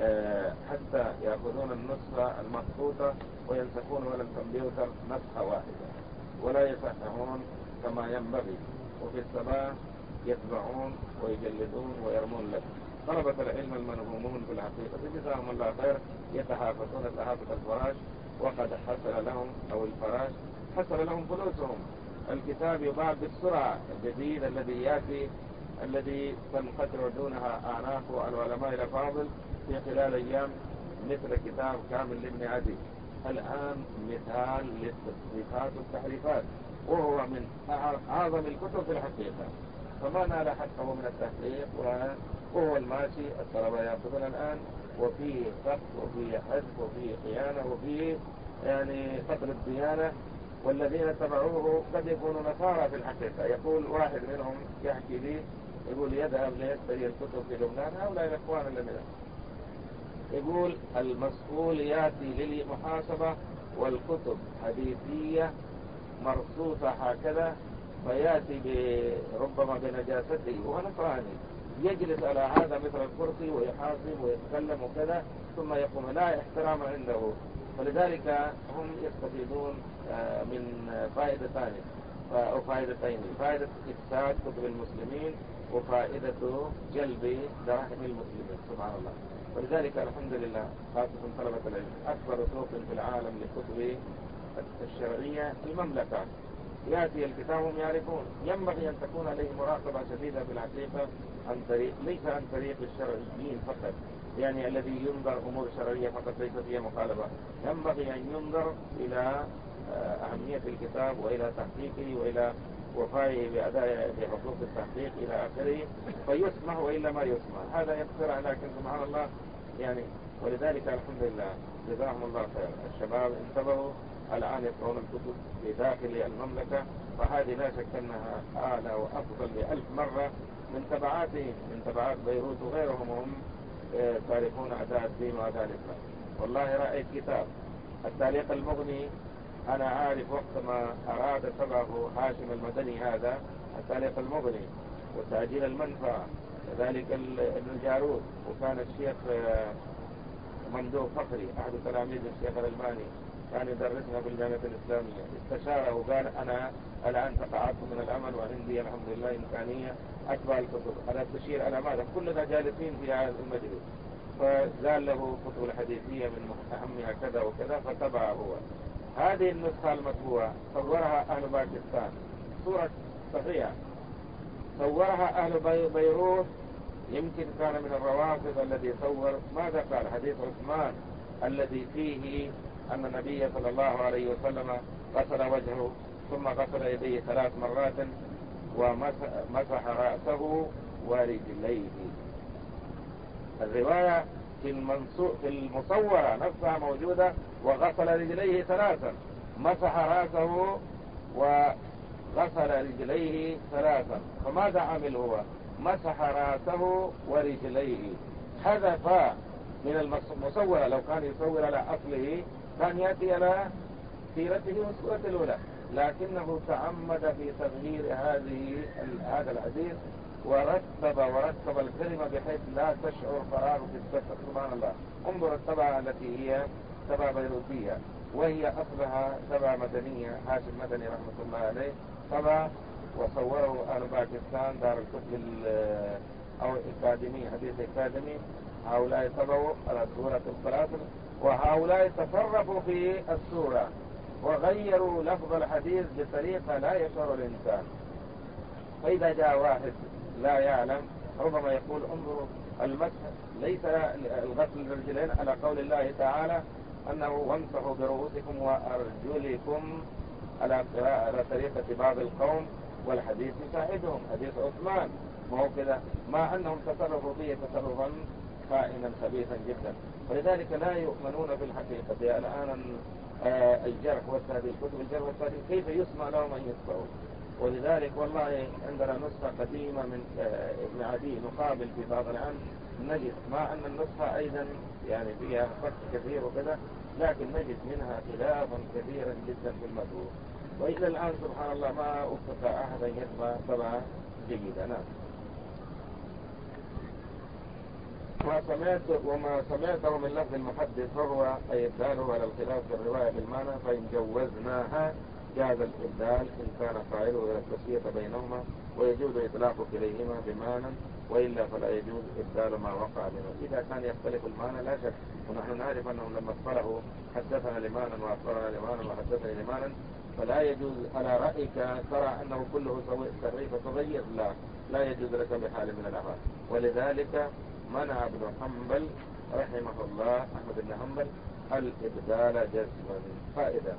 حتى يأخذون النسخة المخطوطة وينسخون على الكمبيوتر نسخة واحدة ولا يصححون كما ينبغي، وفي الصباح يتبعون ويجلدون ويرمون لك. طلبة العلم المنهومون في الحقيقة جزاهم الله خير يتحافظون تحافظ الفراش، وقد حصل لهم أو الفراش حصل لهم فلوسهم. الكتاب يباع بالسرعة، الجديد الذي يأتي الذي تنقطع دونها أعناق العلماء الأفاضل في خلال أيام، مثل كتاب كامل لابن عدي الآن مثال للتصريفات والتحريفات، وهو من أعظم الكتب في الحقيقة، فما نال حقه من التحقيق وهو الماشي. الطلبة يأخذون الآن وفيه سقط وفيه حذف وفيه خيانة وفيه قتل الديانة، والذين تبعوه قد يكونوا نصارى في الحقيقة. يقول واحد منهم يحكي لي يقول يذهب ليشتري الكتب في لبنان، هؤلاء الإخوان الذين يقول المسؤول يأتي للمحاسبة والكتب حديثية مرصوصة هكذا، فيأتي ربما بنجاسته وهو نصراني، يجلس على هذا مثل الكرسي ويحاسب ويتكلم وكذا، ثم يقوم لا احترام عنده. فلذلك هم يستفيدون من فائدة ثانية. أو فائدتين: فائدة إفساد كتب المسلمين، وفائدة جلب دراهم المسلمين. سبحان الله. ولذلك الحمد لله خاصة طلبة العلم أكبر سوق في العالم للكتب الشرعية المملكة. يأتي الكتاب هم يعرفون. ينبغي أن تكون عليه مراقبة شديدة في الحقيقة عن طريق، ليس عن طريق الشرعيين فقط، يعني الذي ينظر أمور شرعية فقط ليس فيها مخالفة. ينبغي أن ينظر إلى أهمية الكتاب وإلى تحقيقه وإلى وفائه بأداء بحقوق التحقيق إلى آخره، فيسمح وإلا ما يسمح. هذا يقتصر، لكن سبحان الله يعني. ولذلك الحمد لله جزاهم الله خير، الشباب انتبهوا الآن يقرؤون الكتب في داخل المملكة، فهذه لا شك أنها أعلى وأفضل بألف مرة من تبعاتهم، من تبعات بيروت وغيرهم، وهم تعرفون أداء الدين وأداء الإسلام. والله رأيت كتاب التعليق المغني، أنا عارف وقت ما أراد طبعه هاشم المدني هذا التعليق المغني وتأجيل المنفعة، كذلك ابن الجارود، وكان الشيخ مندوب فخري أحد تلاميذ الشيخ الألباني كان يدرسنا في الجامعة الإسلامية، استشاره وقال أنا الآن تقاعدت من العمل وعندي الحمد لله إمكانية أتبع الكتب، أنا أستشير على ماذا؟ كلنا جالسين في هذا المجلس، فقال له كتب الحديثية من أهمها كذا وكذا، فتبع هو. هذه النسخة المطبوعة صورها أهل باكستان، صورة صحيحة، صورها أهل بيروت. يمكن كان من الروافض الذي صور، ماذا قال؟ حديث عثمان الذي فيه أن النبي صلى الله عليه وسلم غسل وجهه ثم غسل يديه 3 مرات ومسح رأسه ورجليه. الرواية في المصورة نفسها موجودة، وغسل رجليه 3، مسح رأسه وغسل رجليه 3. فماذا عمل هو؟ مسح رأسه ورجليه، حذف من المصورة. لو كان يصور على أصله كان يأتي على سيرته والسورة الأولى، لكنه تعمد في تغيير هذا الحديث ورتب الكلمة بحيث لا تشعر فراغ في السفر. سبحان الله. انظر الطبعة التي هي طبعة بيروتية، وهي أصلها طبعة مدنية، هاشم مدني رحمة الله عليه طبع وصوره أهل باكستان، دار الكتب أو الأكاديمي، حديث الأكاديمي. هؤلاء طبعوا على سورة السلاسل، وهؤلاء تصرفوا في السورة وغيروا لفظ الحديث بطريقة لا يشعر الإنسان. فإذا جاء واحد لا يعلم ربما يقول انظروا المسح ليس الغسل الرجلين على قول الله تعالى أنه وامسحوا برؤوسكم وأرجلكم على طريقة بعض القوم، والحديث يساعدهم، حديث عثمان، ما هو كذا، مع أنهم تصرفوا فيه تصرفا خائنا خبيثا جدا. ولذلك لا يؤمنون في الحقيقة. الآن الجرح والتعديل، كتب الجرح والتعديل كيف يسمع لهم أن يسمعوا؟ ولذلك والله عندنا نسخة قديمة من ابن عدي نقابل في بعض الآن نجد، مع أن النسخة أيضا يعني فيها فرق كثير وكذا، لكن نجد منها خلافا كثيرا جدا في المذهب. وإلى الآن سبحان الله ما أفق أحدا يتبع طبعا جيدا. نعم. وما سمعته من لفظ المحدث فهو أي إبداله على الخلاف في الرواية بالمعنى، فإن جوزناها جاز الإبدال إن كان فاعله إلى التسوية بينهما، ويجوز إطلاق كليهما بمعنى، وإلا فلا يجوز إبدال ما وقع منه. إذا كان يختلف المعنى لا شك، ونحن نعرف أنهم لما اصطلحوا حدثنا لمانا وأخبرنا لمانا وحدثني لمانا، فلا يجوز على رأيك ترى أنه كله تغيير فتغير، لا يجوز لك بحال من الأحوال. ولذلك منع ابن حنبل رحمه الله، أحمد بن حنبل، الإبدال جزما. فائدة: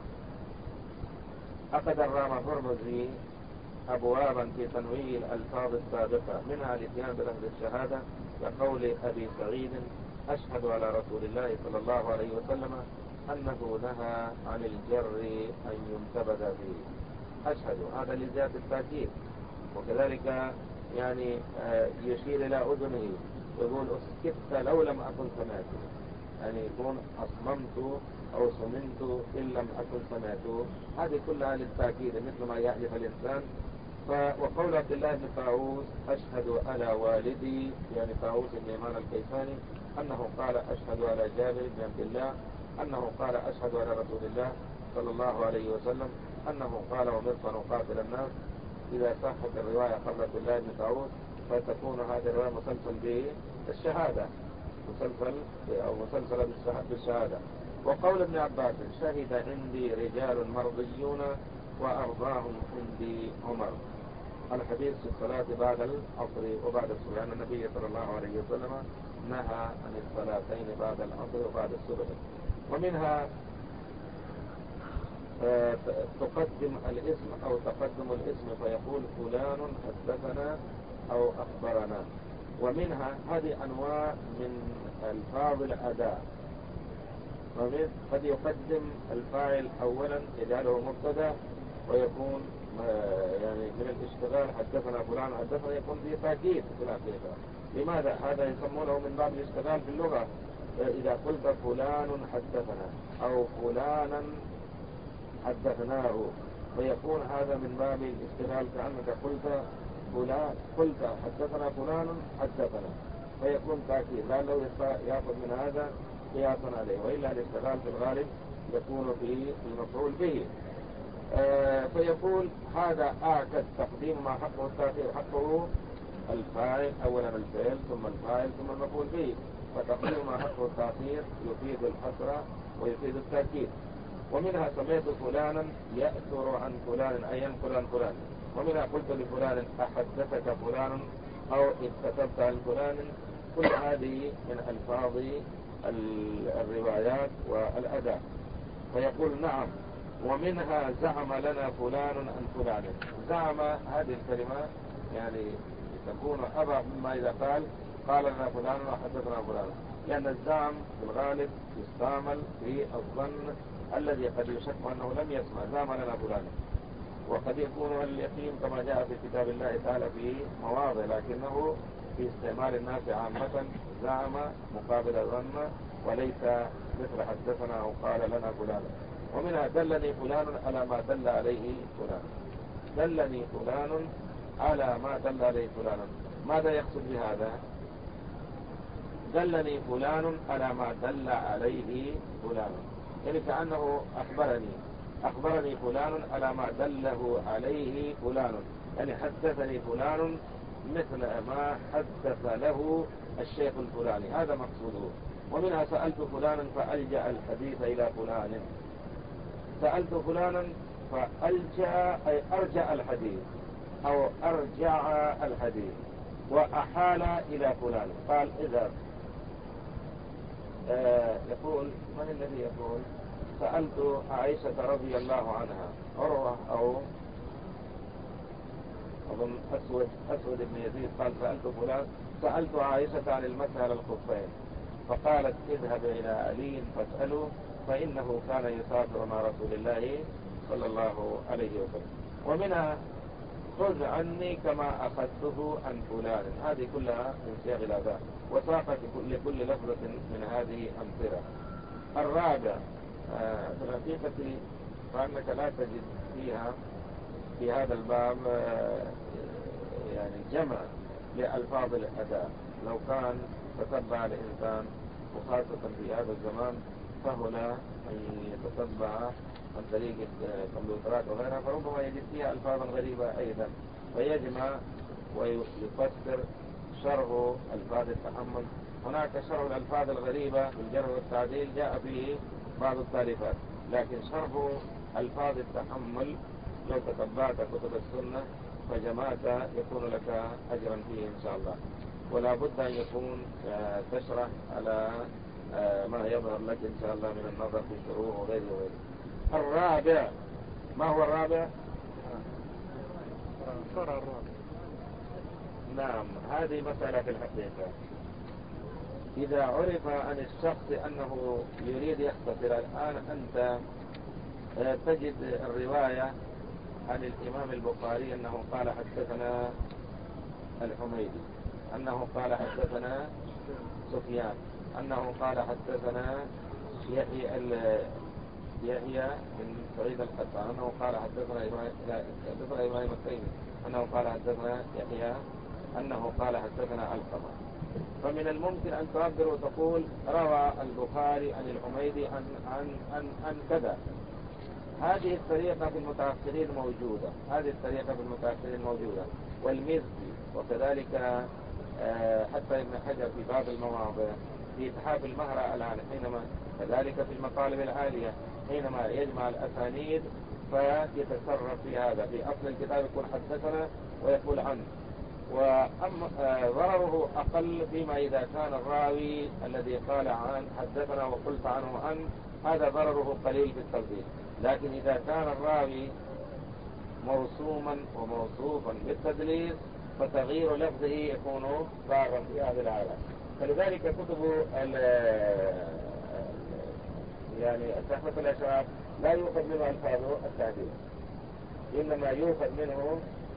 أخذ الرام هرمزي أبوابا في تنويه الألفاظ السابقة، منها الاتيان بلفظ الشهادة كقول أبي سعيد أشهد على رسول الله صلى الله عليه وسلم أنه نهى عن الجر أن ينتبذ فيه. أشهد هذا لزيادة التأكيد. وكذلك يعني يشير إلى أذنه يقول أسكت لو لم أكن سمعت، يعني يكون أصممت أو صممت إن لم أكن سمعت. هذه كلها للتأكيد مثل ما يحلف الإنسان. وقول عبد الله بن طاووس أشهد على والدي، يعني طاووس بن إيمان الكيساني، أنه قال أشهد على جابر بن عبد الله أنه قال أشهد على رسول الله صلى الله عليه وسلم أنه قال ومرت نقاتل الناس. إذا صحت الرواية قبل عبد الله بن مسعود فتكون هذه الرواية مسلسل بالشهادة، مسلسلة بالشهادة. وقول ابن عباس شهد عندي رجال مرضيون وأرضاهم عندي عمر، الحديث في الصلاة بعد العصر وبعد الصبح، لأن النبي صلى الله عليه وسلم نهى عن الصلاتين بعد العصر وبعد الصبح. ومنها تقدم الاسم أو تقدم الاسم فيقول فلان حدثنا أو أخبرنا. ومنها هذه أنواع من الفاظ الأداء. قد يقدم الفاعل أولا يجعله مبتدا ويكون يعني من الاشتغال حدثنا فلان حدثنا، يكون فيه تأكيد في الحقيقة. لماذا؟ هذا يسمونه من باب الاشتغال في اللغة. إذا قلت فلان حدثنا أو فلانا حدثناه فيكون هذا من باب الاشتغال، كأنك قلت حدثنا فلان حدثنا، فيكون تأكيد لأنه يأخذ من هذا قياسا عليه. وإلا الاشتغال في الغالب يكون في المفعول به. فيقول هذا آكد تقديم ما حقه التأخير، حقه الفاعل أولا الفعل ثم الفاعل ثم المفعول به، فتقديم ما حقه التأخير يفيد الحصر ويفيد التأكيد. ومنها سميت فلانا يأثر عن فلان أي ينقل عن فلان. ومنها قلت لفلان أحدثك فلان أو اكتسبت عن فلان. كل هذه من ألفاظ الروايات والأداء. فيقول نعم. ومنها زعم لنا فلان عن فلان. زعم هذه الكلمة يعني تكون أضعف مما إذا قال لنا فلان وحدثنا فلان، لأن الزعم في الغالب يستعمل في الظن الذي قد يشك أنه لم يسمع. زعم لنا فلان، وقد يكون اليقين كما جاء في كتاب الله تعالى في مواضع، لكنه في استعمال الناس عامة زعم مقابل الظن وليس مثل حدثنا أو قال لنا فلان. ومنها دلني فلان على ما دل عليه فلان. دلني فلان على ما دل عليه فلان. ماذا يقصد بهذا؟ دلني فلان على ما دل عليه فلان، يعني كأنه أخبرني فلان على ما دله عليه فلان، يعني حدثني فلان مثل ما حدث له الشيخ الفلاني، هذا مقصوده. ومنها سألت فلانا فألجأ الحديث إلى فلان. سألت فلانا فألجأ أي أرجع الحديث أو أرجع الحديث وأحال إلى فلان، قال إذا يقول من الذي يقول سألت عائشة رضي الله عنها، عروة أو أظن أسود بن يزيد قال سألت عائشة عن المسح على الخفين فقالت اذهب إلى علي فاسأله فإنه كان يسافر مع رسول الله صلى الله عليه وسلم. ومنها خذ عني كما أخذته عن فلان. هذه كلها من صيغ الأداء، وساقت لكل لفظة من هذه أمثلة. الرابع في الحقيقة فأنك لا تجد فيها في هذا الباب يعني جمع لألفاظ الأداء. لو كان تتبع الإنسان وخاصة في هذا الزمان سهل أن يتتبع عن طريق الكمبيوترات وغيرها، فربما يجد فيها ألفاظا غريبة أيضا، فيجمع ويفسر شرح ألفاظ التحمل. هناك شرح الألفاظ الغريبة في الجرح والتعديل جاء فيه بعض التاليفات، لكن شرح ألفاظ التحمل لو تتبعت كتب السنة فجمعت يكون لك أجرا فيه إن شاء الله. ولا بد أن يكون تشرح على ما يظهر لك إن شاء الله من النظر في الشروح وغيره. الرابع، ما هو الرابع؟ فرع الرابع. نعم، هذه مسألة في الحقيقة. إذا عرف عن الشخص أنه يريد يختصر، الآن أنت تجد الرواية عن الإمام البخاري أنه قال حدثنا الحميدي، أنه قال حدثنا سفيان، أنه قال حدثنا يحيى بن سعيد القطان، أنه قال حدثنا إبراهيم التيمي، أنه قال حدثنا يحيى، أنه قال حدثنا علقمة. فمن الممكن أن تعبر وتقول روى البخاري عن الحميدي عن كذا، هذه الطريقة في المتأخرين موجودة، هذه الطريقة في المتأخرين موجودة، والمزي وكذلك حتى ابن حجر في بعض المواضع في إتحاف المهرة الآن حينما كذلك في المطالب العالية حينما يجمع الأسانيد فيتصرف في هذا، في أصل الكتاب يقول حدثنا ويقول عنه، وضرره أقل فيما إذا كان الراوي الذي قال عن حدثنا وقلت عنه عن، هذا ضرره قليل في التفضيل. لكن إذا كان الراوي موصوما وموصوفا بالتدليس فتغيير لفظه يكون ضارا في هذه الحالة. فلذلك كتب يعني تحفة الأشراف لا يؤخذ منه ألفاظ التعديل، إنما يؤخذ منه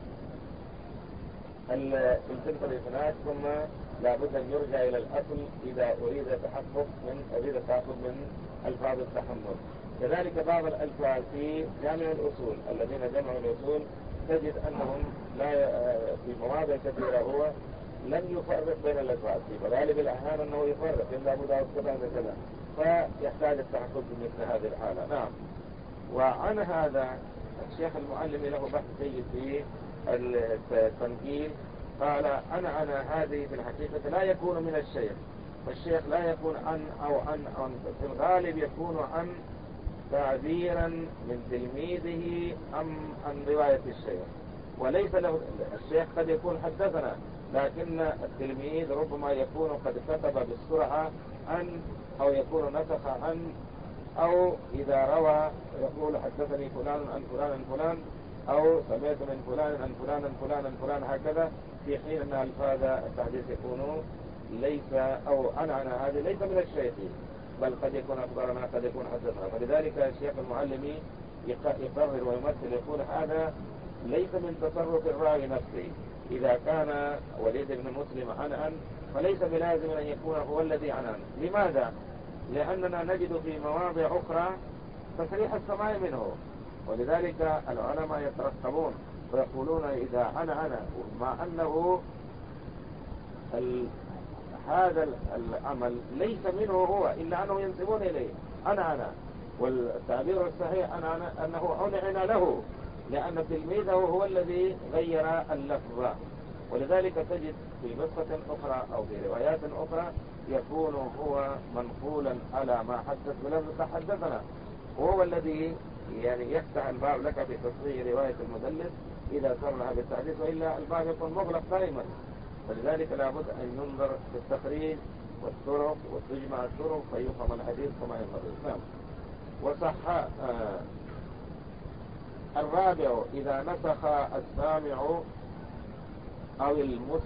تلك الإسناد، ثم لابد أن يرجع إلى الأصل إذا أريد التحقق من ألفاظ التحمل. كذلك بعض الألفاظ في جامع الأصول الذين جمعوا الأصول تجد أنهم لا في مواضع كثيرة هو لم يفرق بين الألفاظ، في غالب الأحيان أنه يفرق إلا أبو داود كذا، فيحتاج التحقق بمثل هذه الحالة. نعم. وعن هذا الشيخ المعلم له بحث جيد في التنقيل، قال أنا هذه في الحقيقة لا يكون من الشيخ، فالشيخ لا يكون عن أو عن في الغالب يكون عن تعبيرا من تلميذه أم عن رواية الشيخ، وليس له. الشيخ قد يكون حدثنا، لكن التلميذ ربما يكون قد كتب بالسرعة عن، أو يكون نسخ عن، أو إذا روى يقول حدثني فلان عن فلان عن فلان، أو سمعت من فلان عن فلان عن فلان عن فلان، هكذا، في حين أن ألفاظ التحديث يكون ليس، أو أنا هذه ليس من الشيخ، بل قد يكون أخبرنا قد يكون حدثنا. فلذلك الشيخ المعلمي يقرر ويمثل يقول هذا ليس من تصرف الراوي نفسه. إذا كان وليد بن مسلم عن فليس بلازم أن يكون هو الذي عن. لماذا؟ لأننا نجد في مواضع أخرى تصريح السماع منه، ولذلك العلماء يترقبون ويقولون إذا أنا مع أنه هذا العمل ليس منه هو إلا أنه ينسبون إليه أنا، والتعبير الصحيح أنه أنعن له، لأن تلميذه هو الذي غير اللفظ. ولذلك تجد في نسخة أخرى أو في روايات أخرى يكون هو منقولا على ما حدث بلفظ حدثنا، وهو الذي يعني يفتح الباب لك في تصحيح رواية المدلس إذا صرح بالتحديث، وإلا الباب يكون مغلق دائما. فلذلك لابد أن ينظر في التخريج والطرق وتجمع الطرق فيفهم الحديث كما ينبغي. نعم. وصح الرابع إذا نسخ السامع أو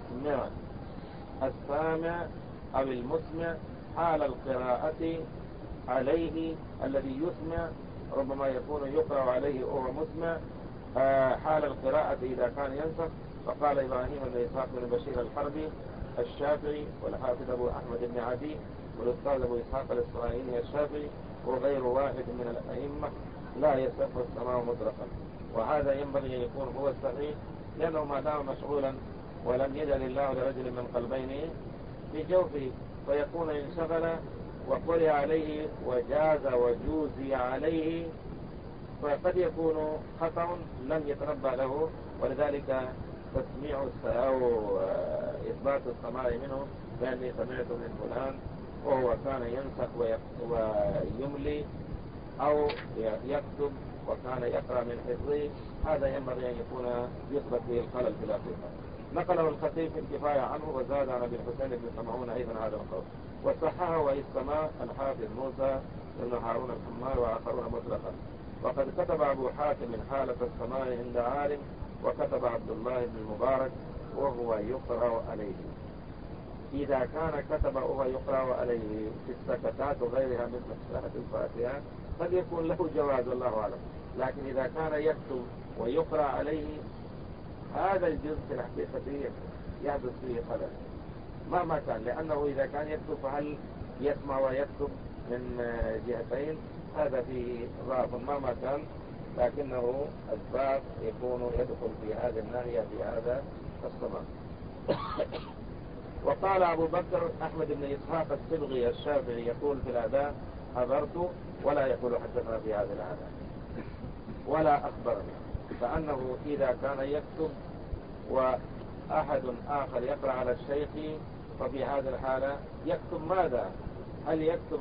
المسمع حال القراءة عليه، الذي يسمع ربما يكون يقرأ عليه وهو مسمع، حال القراءة إذا كان ينسخ. فقال إبراهيم بن إسحاق بن بشير الحربي الشافعي، والحافظ أبو أحمد بن عدي، والأستاذ أبو إسحاق الإسرائيلي الشافعي، وغير واحد من الأئمة لا يصح السماع مطلقا. وهذا ينبغي أن يكون هو الصحيح، لأنه ما دام مشغولا ولم يجعل الله لرجل من قلبين في جوفه، فيكون انشغل وقرئ عليه وجاز وجوزي عليه، فقد يكون خطأ لم يتنبه له. ولذلك تسميع أو إثبات السماع منه بأني سمعت من فلان وهو كان ينسخ ويملي أو يكتب وكان يقرأ من حفظه، هذا ينبغي أن يكون يثبت به الخلل في الحقيقة. نقله الخطيب في الكفاية عنه، وزاد عن ابن الحسين بن سمعون أيضا هذا القول، وصححه والسماع الحافظ موسى بن هارون الحمار وآخرون مطلقا. وقد كتب أبو حاتم حالة السماع عند عالم، وكتب عبد الله بن المبارك وهو يقرأ عليه. إذا كان كتب وهو يقرأ عليه في السكتات وغيرها مثل قراءة الفاتحة قد يكون له جواز، الله أعلم. لكن إذا كان يكتب ويقرأ عليه، هذا الجزء في الحقيقة يحدث فيه خلل مهما كان، لأنه إذا كان يكتب فهل يسمع ويكتب من جهتين؟ هذا فيه ضعف مهما كان، لكنه الباب يكون يدخل في هذه الناحية في هذا السماع. وقال أبو بكر أحمد بن إسحاق السبغي الشافعي يقول في الأداء حضرت، ولا يقول حدثنا في هذا الأداء. ولا أخبرني. فأنه إذا كان يكتب وأحد آخر يقرأ على الشيخ ففي هذه الحالة يكتب ماذا؟ هل يكتب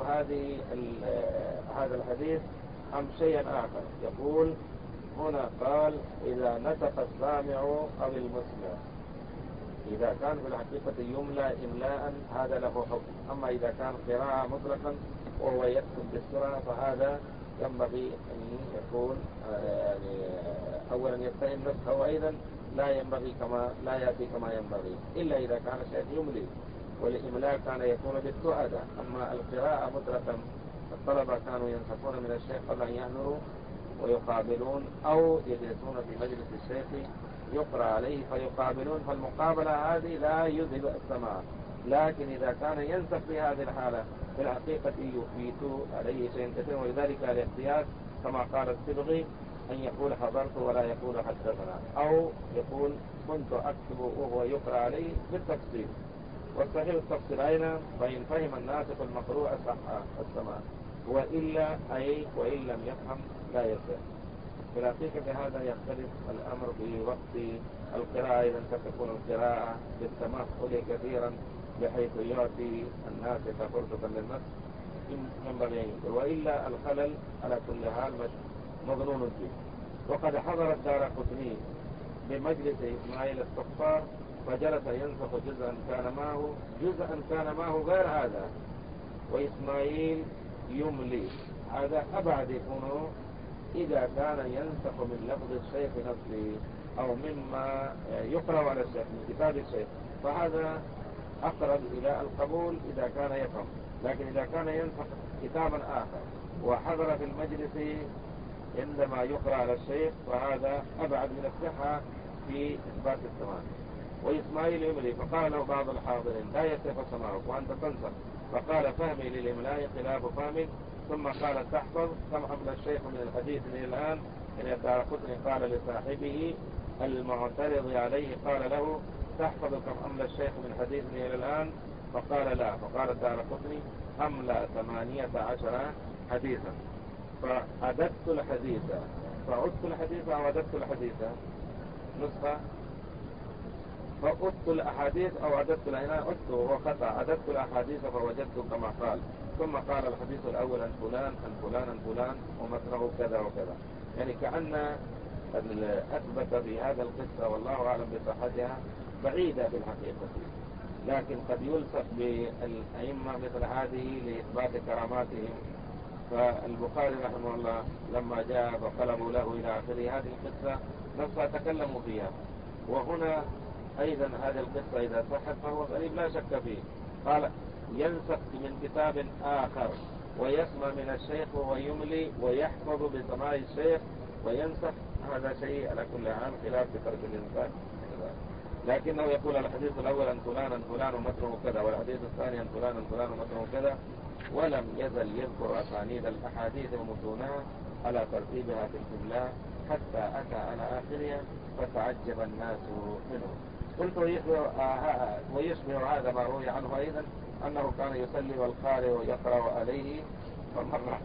هذا الحديث أم شيئا آخر؟ يقول هنا قال إذا نطق السامع أو المسمع. إذا كان في الحقيقة يملى إملاء هذا له حكم. أما إذا كان قراءة مطلقا وهو يكتب بالسرعة فهذا ينبغي أن يكون يعني أولا يتهم نفسه، وأيضا لا يأتي كما ينبغي إلا إذا كان الشيخ يملي، والإملاء كان يكون بالسؤدة. أما القراءة مطلقا الطلبة كانوا ينصفون من الشيخ قبل أن يحضروا ويقابلون أو يجلسون في مجلس الشيخ يقرأ عليه فيقابلون، فالمقابلة هذه لا يذهب السماع. لكن إذا كان ينسخ في هذه الحالة في الحقيقة يفيت عليه شيء كثير، ولذلك الاحتياط كما قال السبغي أن يقول حضرت ولا يقول حدثنا، أو يقول كنت أكتب وهو يقرأ عليه بالتفصيل. والصحيح التفصيل أين؟ فإن فهم الناسخ المقروء صح السماع، وإن لم يفهم لا يصح. في الحقيقة هذا يختلف الأمر في وقت القراءة، إذا تكون القراءة بالتمثل كثيرا بحيث يعطي الناسخ فرصة للنسخ ينبغي أن ينكر، وإلا الخلل على كل حال مظنون فيه. وقد حضر الدارقطني بمجلس إسماعيل الصفار فجلس ينسخ جزءا كان معه غير هذا، وإسماعيل يملي. هذا أبعد يكون إذا كان ينسخ من لفظ الشيخ نفسه أو مما يقرأ على الشيخ من كتاب الشيخ، فهذا أقرب إلى القبول إذا كان يفهم. لكن إذا كان ينسخ كتابا آخر وحضر في المجلس عندما يقرأ على الشيخ فهذا أبعد من الصحة في إثبات السماع. وإسماعيل يملي، فقال له بعض الحاضرين لا يصح سماعك وأنت تنسخ، فقال فهمي للإملاء خلاف فهمك. ثم قال تحفظ كم أملى الشيخ من الحديث إلى الآن. إن الدارقطني قال لصاحبه المعترض عليه قال له تحفظ كم أملى الشيخ من حديث إلى الآن؟ فقال لا. فقال الدارقطني أملى 18 حديثا. فعددت الحديث فعدت الحديث أو عددت الحديث نسخة، فعدت الأحاديث أو عددت العناء عدت وهو خطأ. عددت الأحاديث فوجدت كما قال. ثم قال الحديث الأول عن فلان عن فلان عن فلان ومتنه كذا وكذا، يعني كأن أثبت في هذا القصة والله أعلم بصحتها بعيدة بالحقيقة، لكن قد يلصق بالأئمة مثل هذه لإثبات كراماتهم. فالبخاري رحمه الله لما جاء فقلبوا له إلى آخره هذه القصة نفسها تكلموا فيها. وهنا أيضا هذه القصة إذا صحت فهو غريب لا شك فيه. قال ينسخ من كتاب آخر ويسمع من الشيخ ويملي ويحفظ بسماع الشيخ وينسخ، هذا شيء على كل حال خلاف فطرة الإنسان. لكنه يقول الحديث الأول عن فلان عن فلان ومتنه كذا، والحديث الثاني عن فلان عن فلان ومتنه كذا، ولم يزل يذكر أسانيد الأحاديث ومتونها على ترتيبها في الإملاء حتى أتى على آخرها فتعجب الناس منه. قلت ويشبه هذا ما روي عنه أيضا أنه كان يصلي والقارئ يقرأ عليه فمرة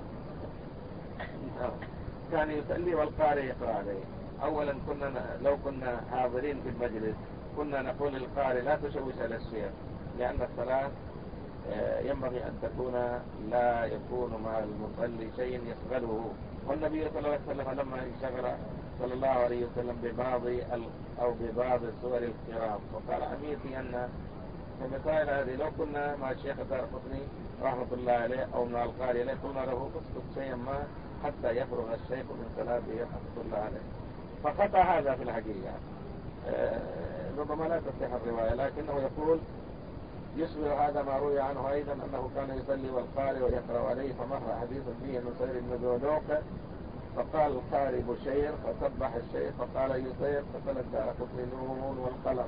كان يصلي والقارئ يقرأ عليه. أولا لو كنا حاضرين في المجلس كنا نقول للقارئ لا تشوش على الشيخ، لأن الصلاة ينبغي أن تكون لا يكون مع المصلي شيء يشغله. والنبي صلى الله عليه وسلم لما انشغل صلى الله عليه وسلم ببعض سور الكرام وقال عميتي أن فمثال هذه لو كنا مع الشيخ الدارقطني رحمة الله عليه أو مع القارئ عليه قلنا له اسكت شيئا ما حتى يفرغ الشيخ من صلاته رحمة الله عليه. فخطأ هذا في الحقيقة، ربما لا تصح الرواية، لكنه يقول يشبه هذا ما روي عنه أيضا أنه كان يصلي والقارئ ويقرأ عليه فمر حديث فيه نصير بن ذولوق فقال القارئ بشير فسبح الشيخ فقال يصير فقال الدارقطني نون والقلم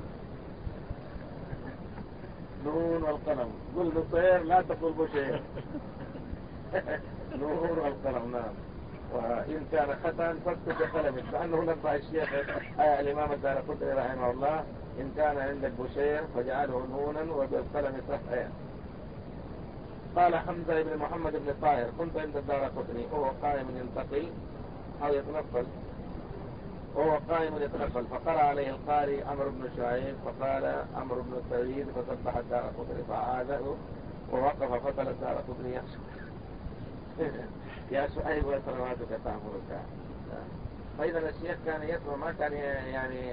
نون والقلم، قل نصير لا تقول بشير نون والقلم. نعم. وإن كان خطأ فاسكت بقلمك، فأنه نبع الشيخ الإمام الدارقطني رحمه الله إن كان عندك بشير فجعله نونا وبالقلم صحيح. قال حمزة بن محمد بن طاهر كنت عند الدارقطني وهو قائم ينتقل أو يتنفل وهو قائم يتنفل، فقرأ عليه القارئ عمرو بن شعيب فقال عمرو بن سعيد فسبح الدارقطني فعاده ووقف فتل الدارقطني يا شعيب وسلاماتك تأمرك. فإذا الشيخ كان يسمع، ما كان يعني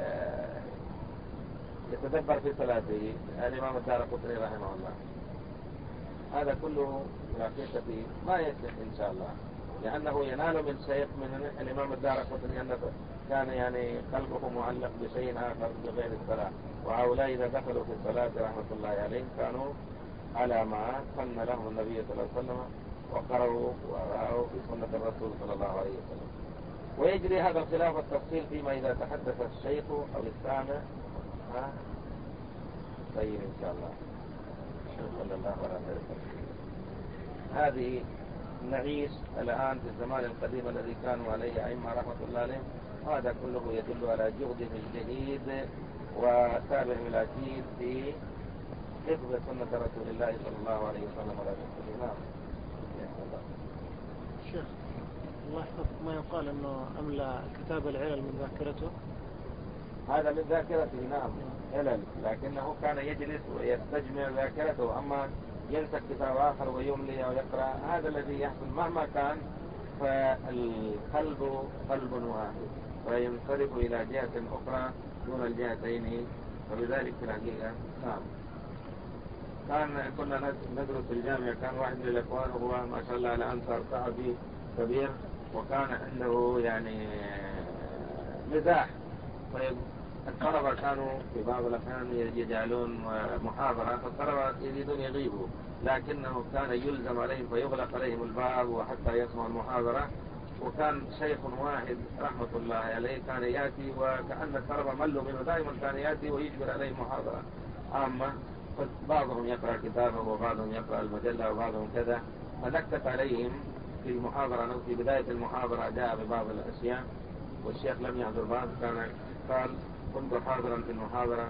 يتدبر في صلاته الإمام الدارقطني رحمه الله. هذا كله حقيقة ما يصح إن شاء الله، لأنه ينال من شيخ من الإمام الدارقطني أن كان يعني قلبه معلق بشيء آخر بغير الصلاة، وهؤلاء إذا دخلوا في الصلاة رحمة الله عليهم كانوا على ما سن لهم النبي صلى الله عليه وسلم وقرأوا ورأوا في سنة الرسول صلى الله عليه وسلم. ويجري هذا الخلاف والتفصيل فيما إذا تحدث الشيخ أو السامع. طيب إن شاء الله. صلى الله عليه وسلم. هذه نعيش الآن في الزمان القديم الذي كانوا عليه أئمة رحمة الله عليهم، هذا كله يدل على جهدهم الجهيد وتابعهم الأكيد في حفظ سنة رسول الله صلى الله عليه وسلم ولا تنسوا. نعم. شيخ الله يحفظك، ما يقال أنه أملى كتاب العلل من ذاكرته؟ هذا من ذاكرته نعم علل، لكنه كان يجلس ويستجمع ذاكرته، أما ينسى كتاب آخر ويملي ويقرأ هذا الذي يحصل مهما كان، فالقلب قلب واحد وينصرف إلى جهة أخرى دون الجهتين، وبذلك في الحقيقة نعم. كنا ندرس في الجامعة، كان واحد من الإخوان وهو ما شاء الله الآن صار صحفي كبير، وكان عنده يعني مزاح. طيب الطلبة كانوا في بعض الأحيان يجعلون محاضرة، فالطلبة يريدون يغيبوا، لكنه كان يلزم عليهم فيغلق عليهم الباب وحتى يسمع المحاضرة. وكان شيخ واحد رحمة الله عليه كان يأتي وكأن الطلبة ملوا منه، دائما كان يأتي ويجبر عليه محاضرة عامة، بعضهم يقرأ كتابه وبعضهم يقرأ المجلة وبعضهم كذا، فنكت عليهم في المحاضرة. في بداية المحاضرة جاء ببعض الأشياء والشيخ لم يحضر بعض، كان قال كنت حاضرا في المحاضرة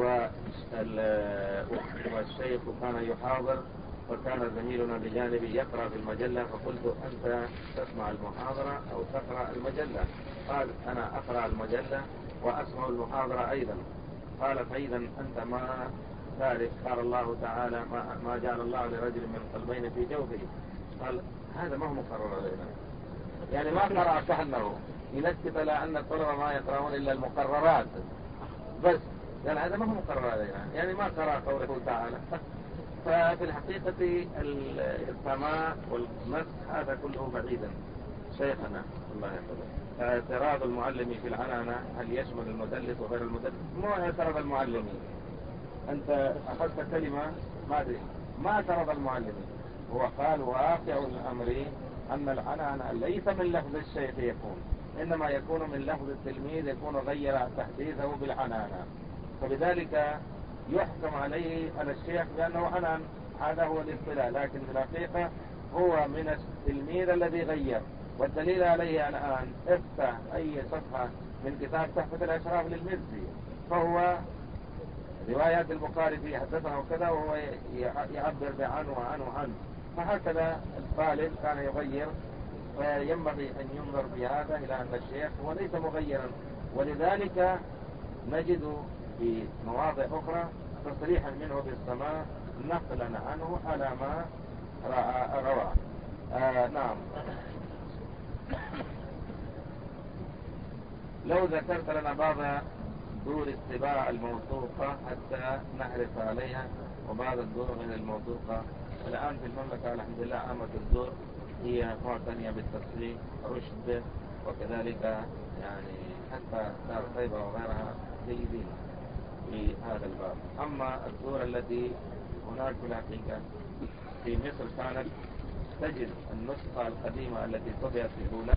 والشيخ كان يحاضر، وكان زميلنا بجانبي يقرأ في المجلة، فقلت أنت تسمع المحاضرة أو تقرأ المجلة؟ قال أنا أقرأ المجلة وأسمع المحاضرة أيضا. قال فإذا أنت ما تعرف قال الله تعالى ما جعل الله لرجل من قلبين في جوفه. قال هذا ما هو مقرر علينا، يعني ما قرأ كأنه ينكت على أن الطلبة ما يقرأون إلا المقررات بس، قال هذا ما هو مقرر علينا، يعني ما قرأ قوله تعالى. ففي الحقيقة السماع والمس هذا كله بعيدا. شيخنا الله يحفظه، اعتراض المعلم في العنانة هل يشمل المدلس وغير المدلس؟ مو اعتراض المعلم، أنت أخذت كلمة ما أدري، ما اعترض المعلم، هو قال واقع الأمر أن العنانة ليس من لفظ الشيخ يكون، إنما يكون من لفظ التلميذ، يكون غير تحديثه بالعنانة، فبذلك يحكم عليه على الشيخ بأنه عنان. هذا هو الاصطلاح، لكن في الحقيقة هو من التلميذ الذي غير. والدليل عليه الآن افتح أي صفحة من كتاب تحفة الأشراف للمزي، فهو روايات البخاري فيه حدثنا وكذا، وهو يعبر بعنه وعنه وعنه. فهكذا الطالب كان يغير، فينبغي أن ينظر في هذا إلى أن الشيخ هو ليس مغيرا. ولذلك نجد في مواضع أخرى تصريحا منه بالسماع نقلا عنه على ما روى. نعم. لو ذكرت لنا بعض دور السباع الموثوقة حتى نحرص عليها، وبعض الدور غير الموثوقة. الآن في المملكة الحمد لله عامة الدور هي معتنية بالتصريح رشد، وكذلك يعني حتى دار طيبة وغيرها جيدين في هذا الباب. أما الدور التي هناك في الحقيقة في مصر كانت تجد النسخة القديمة التي طبعت في الأولى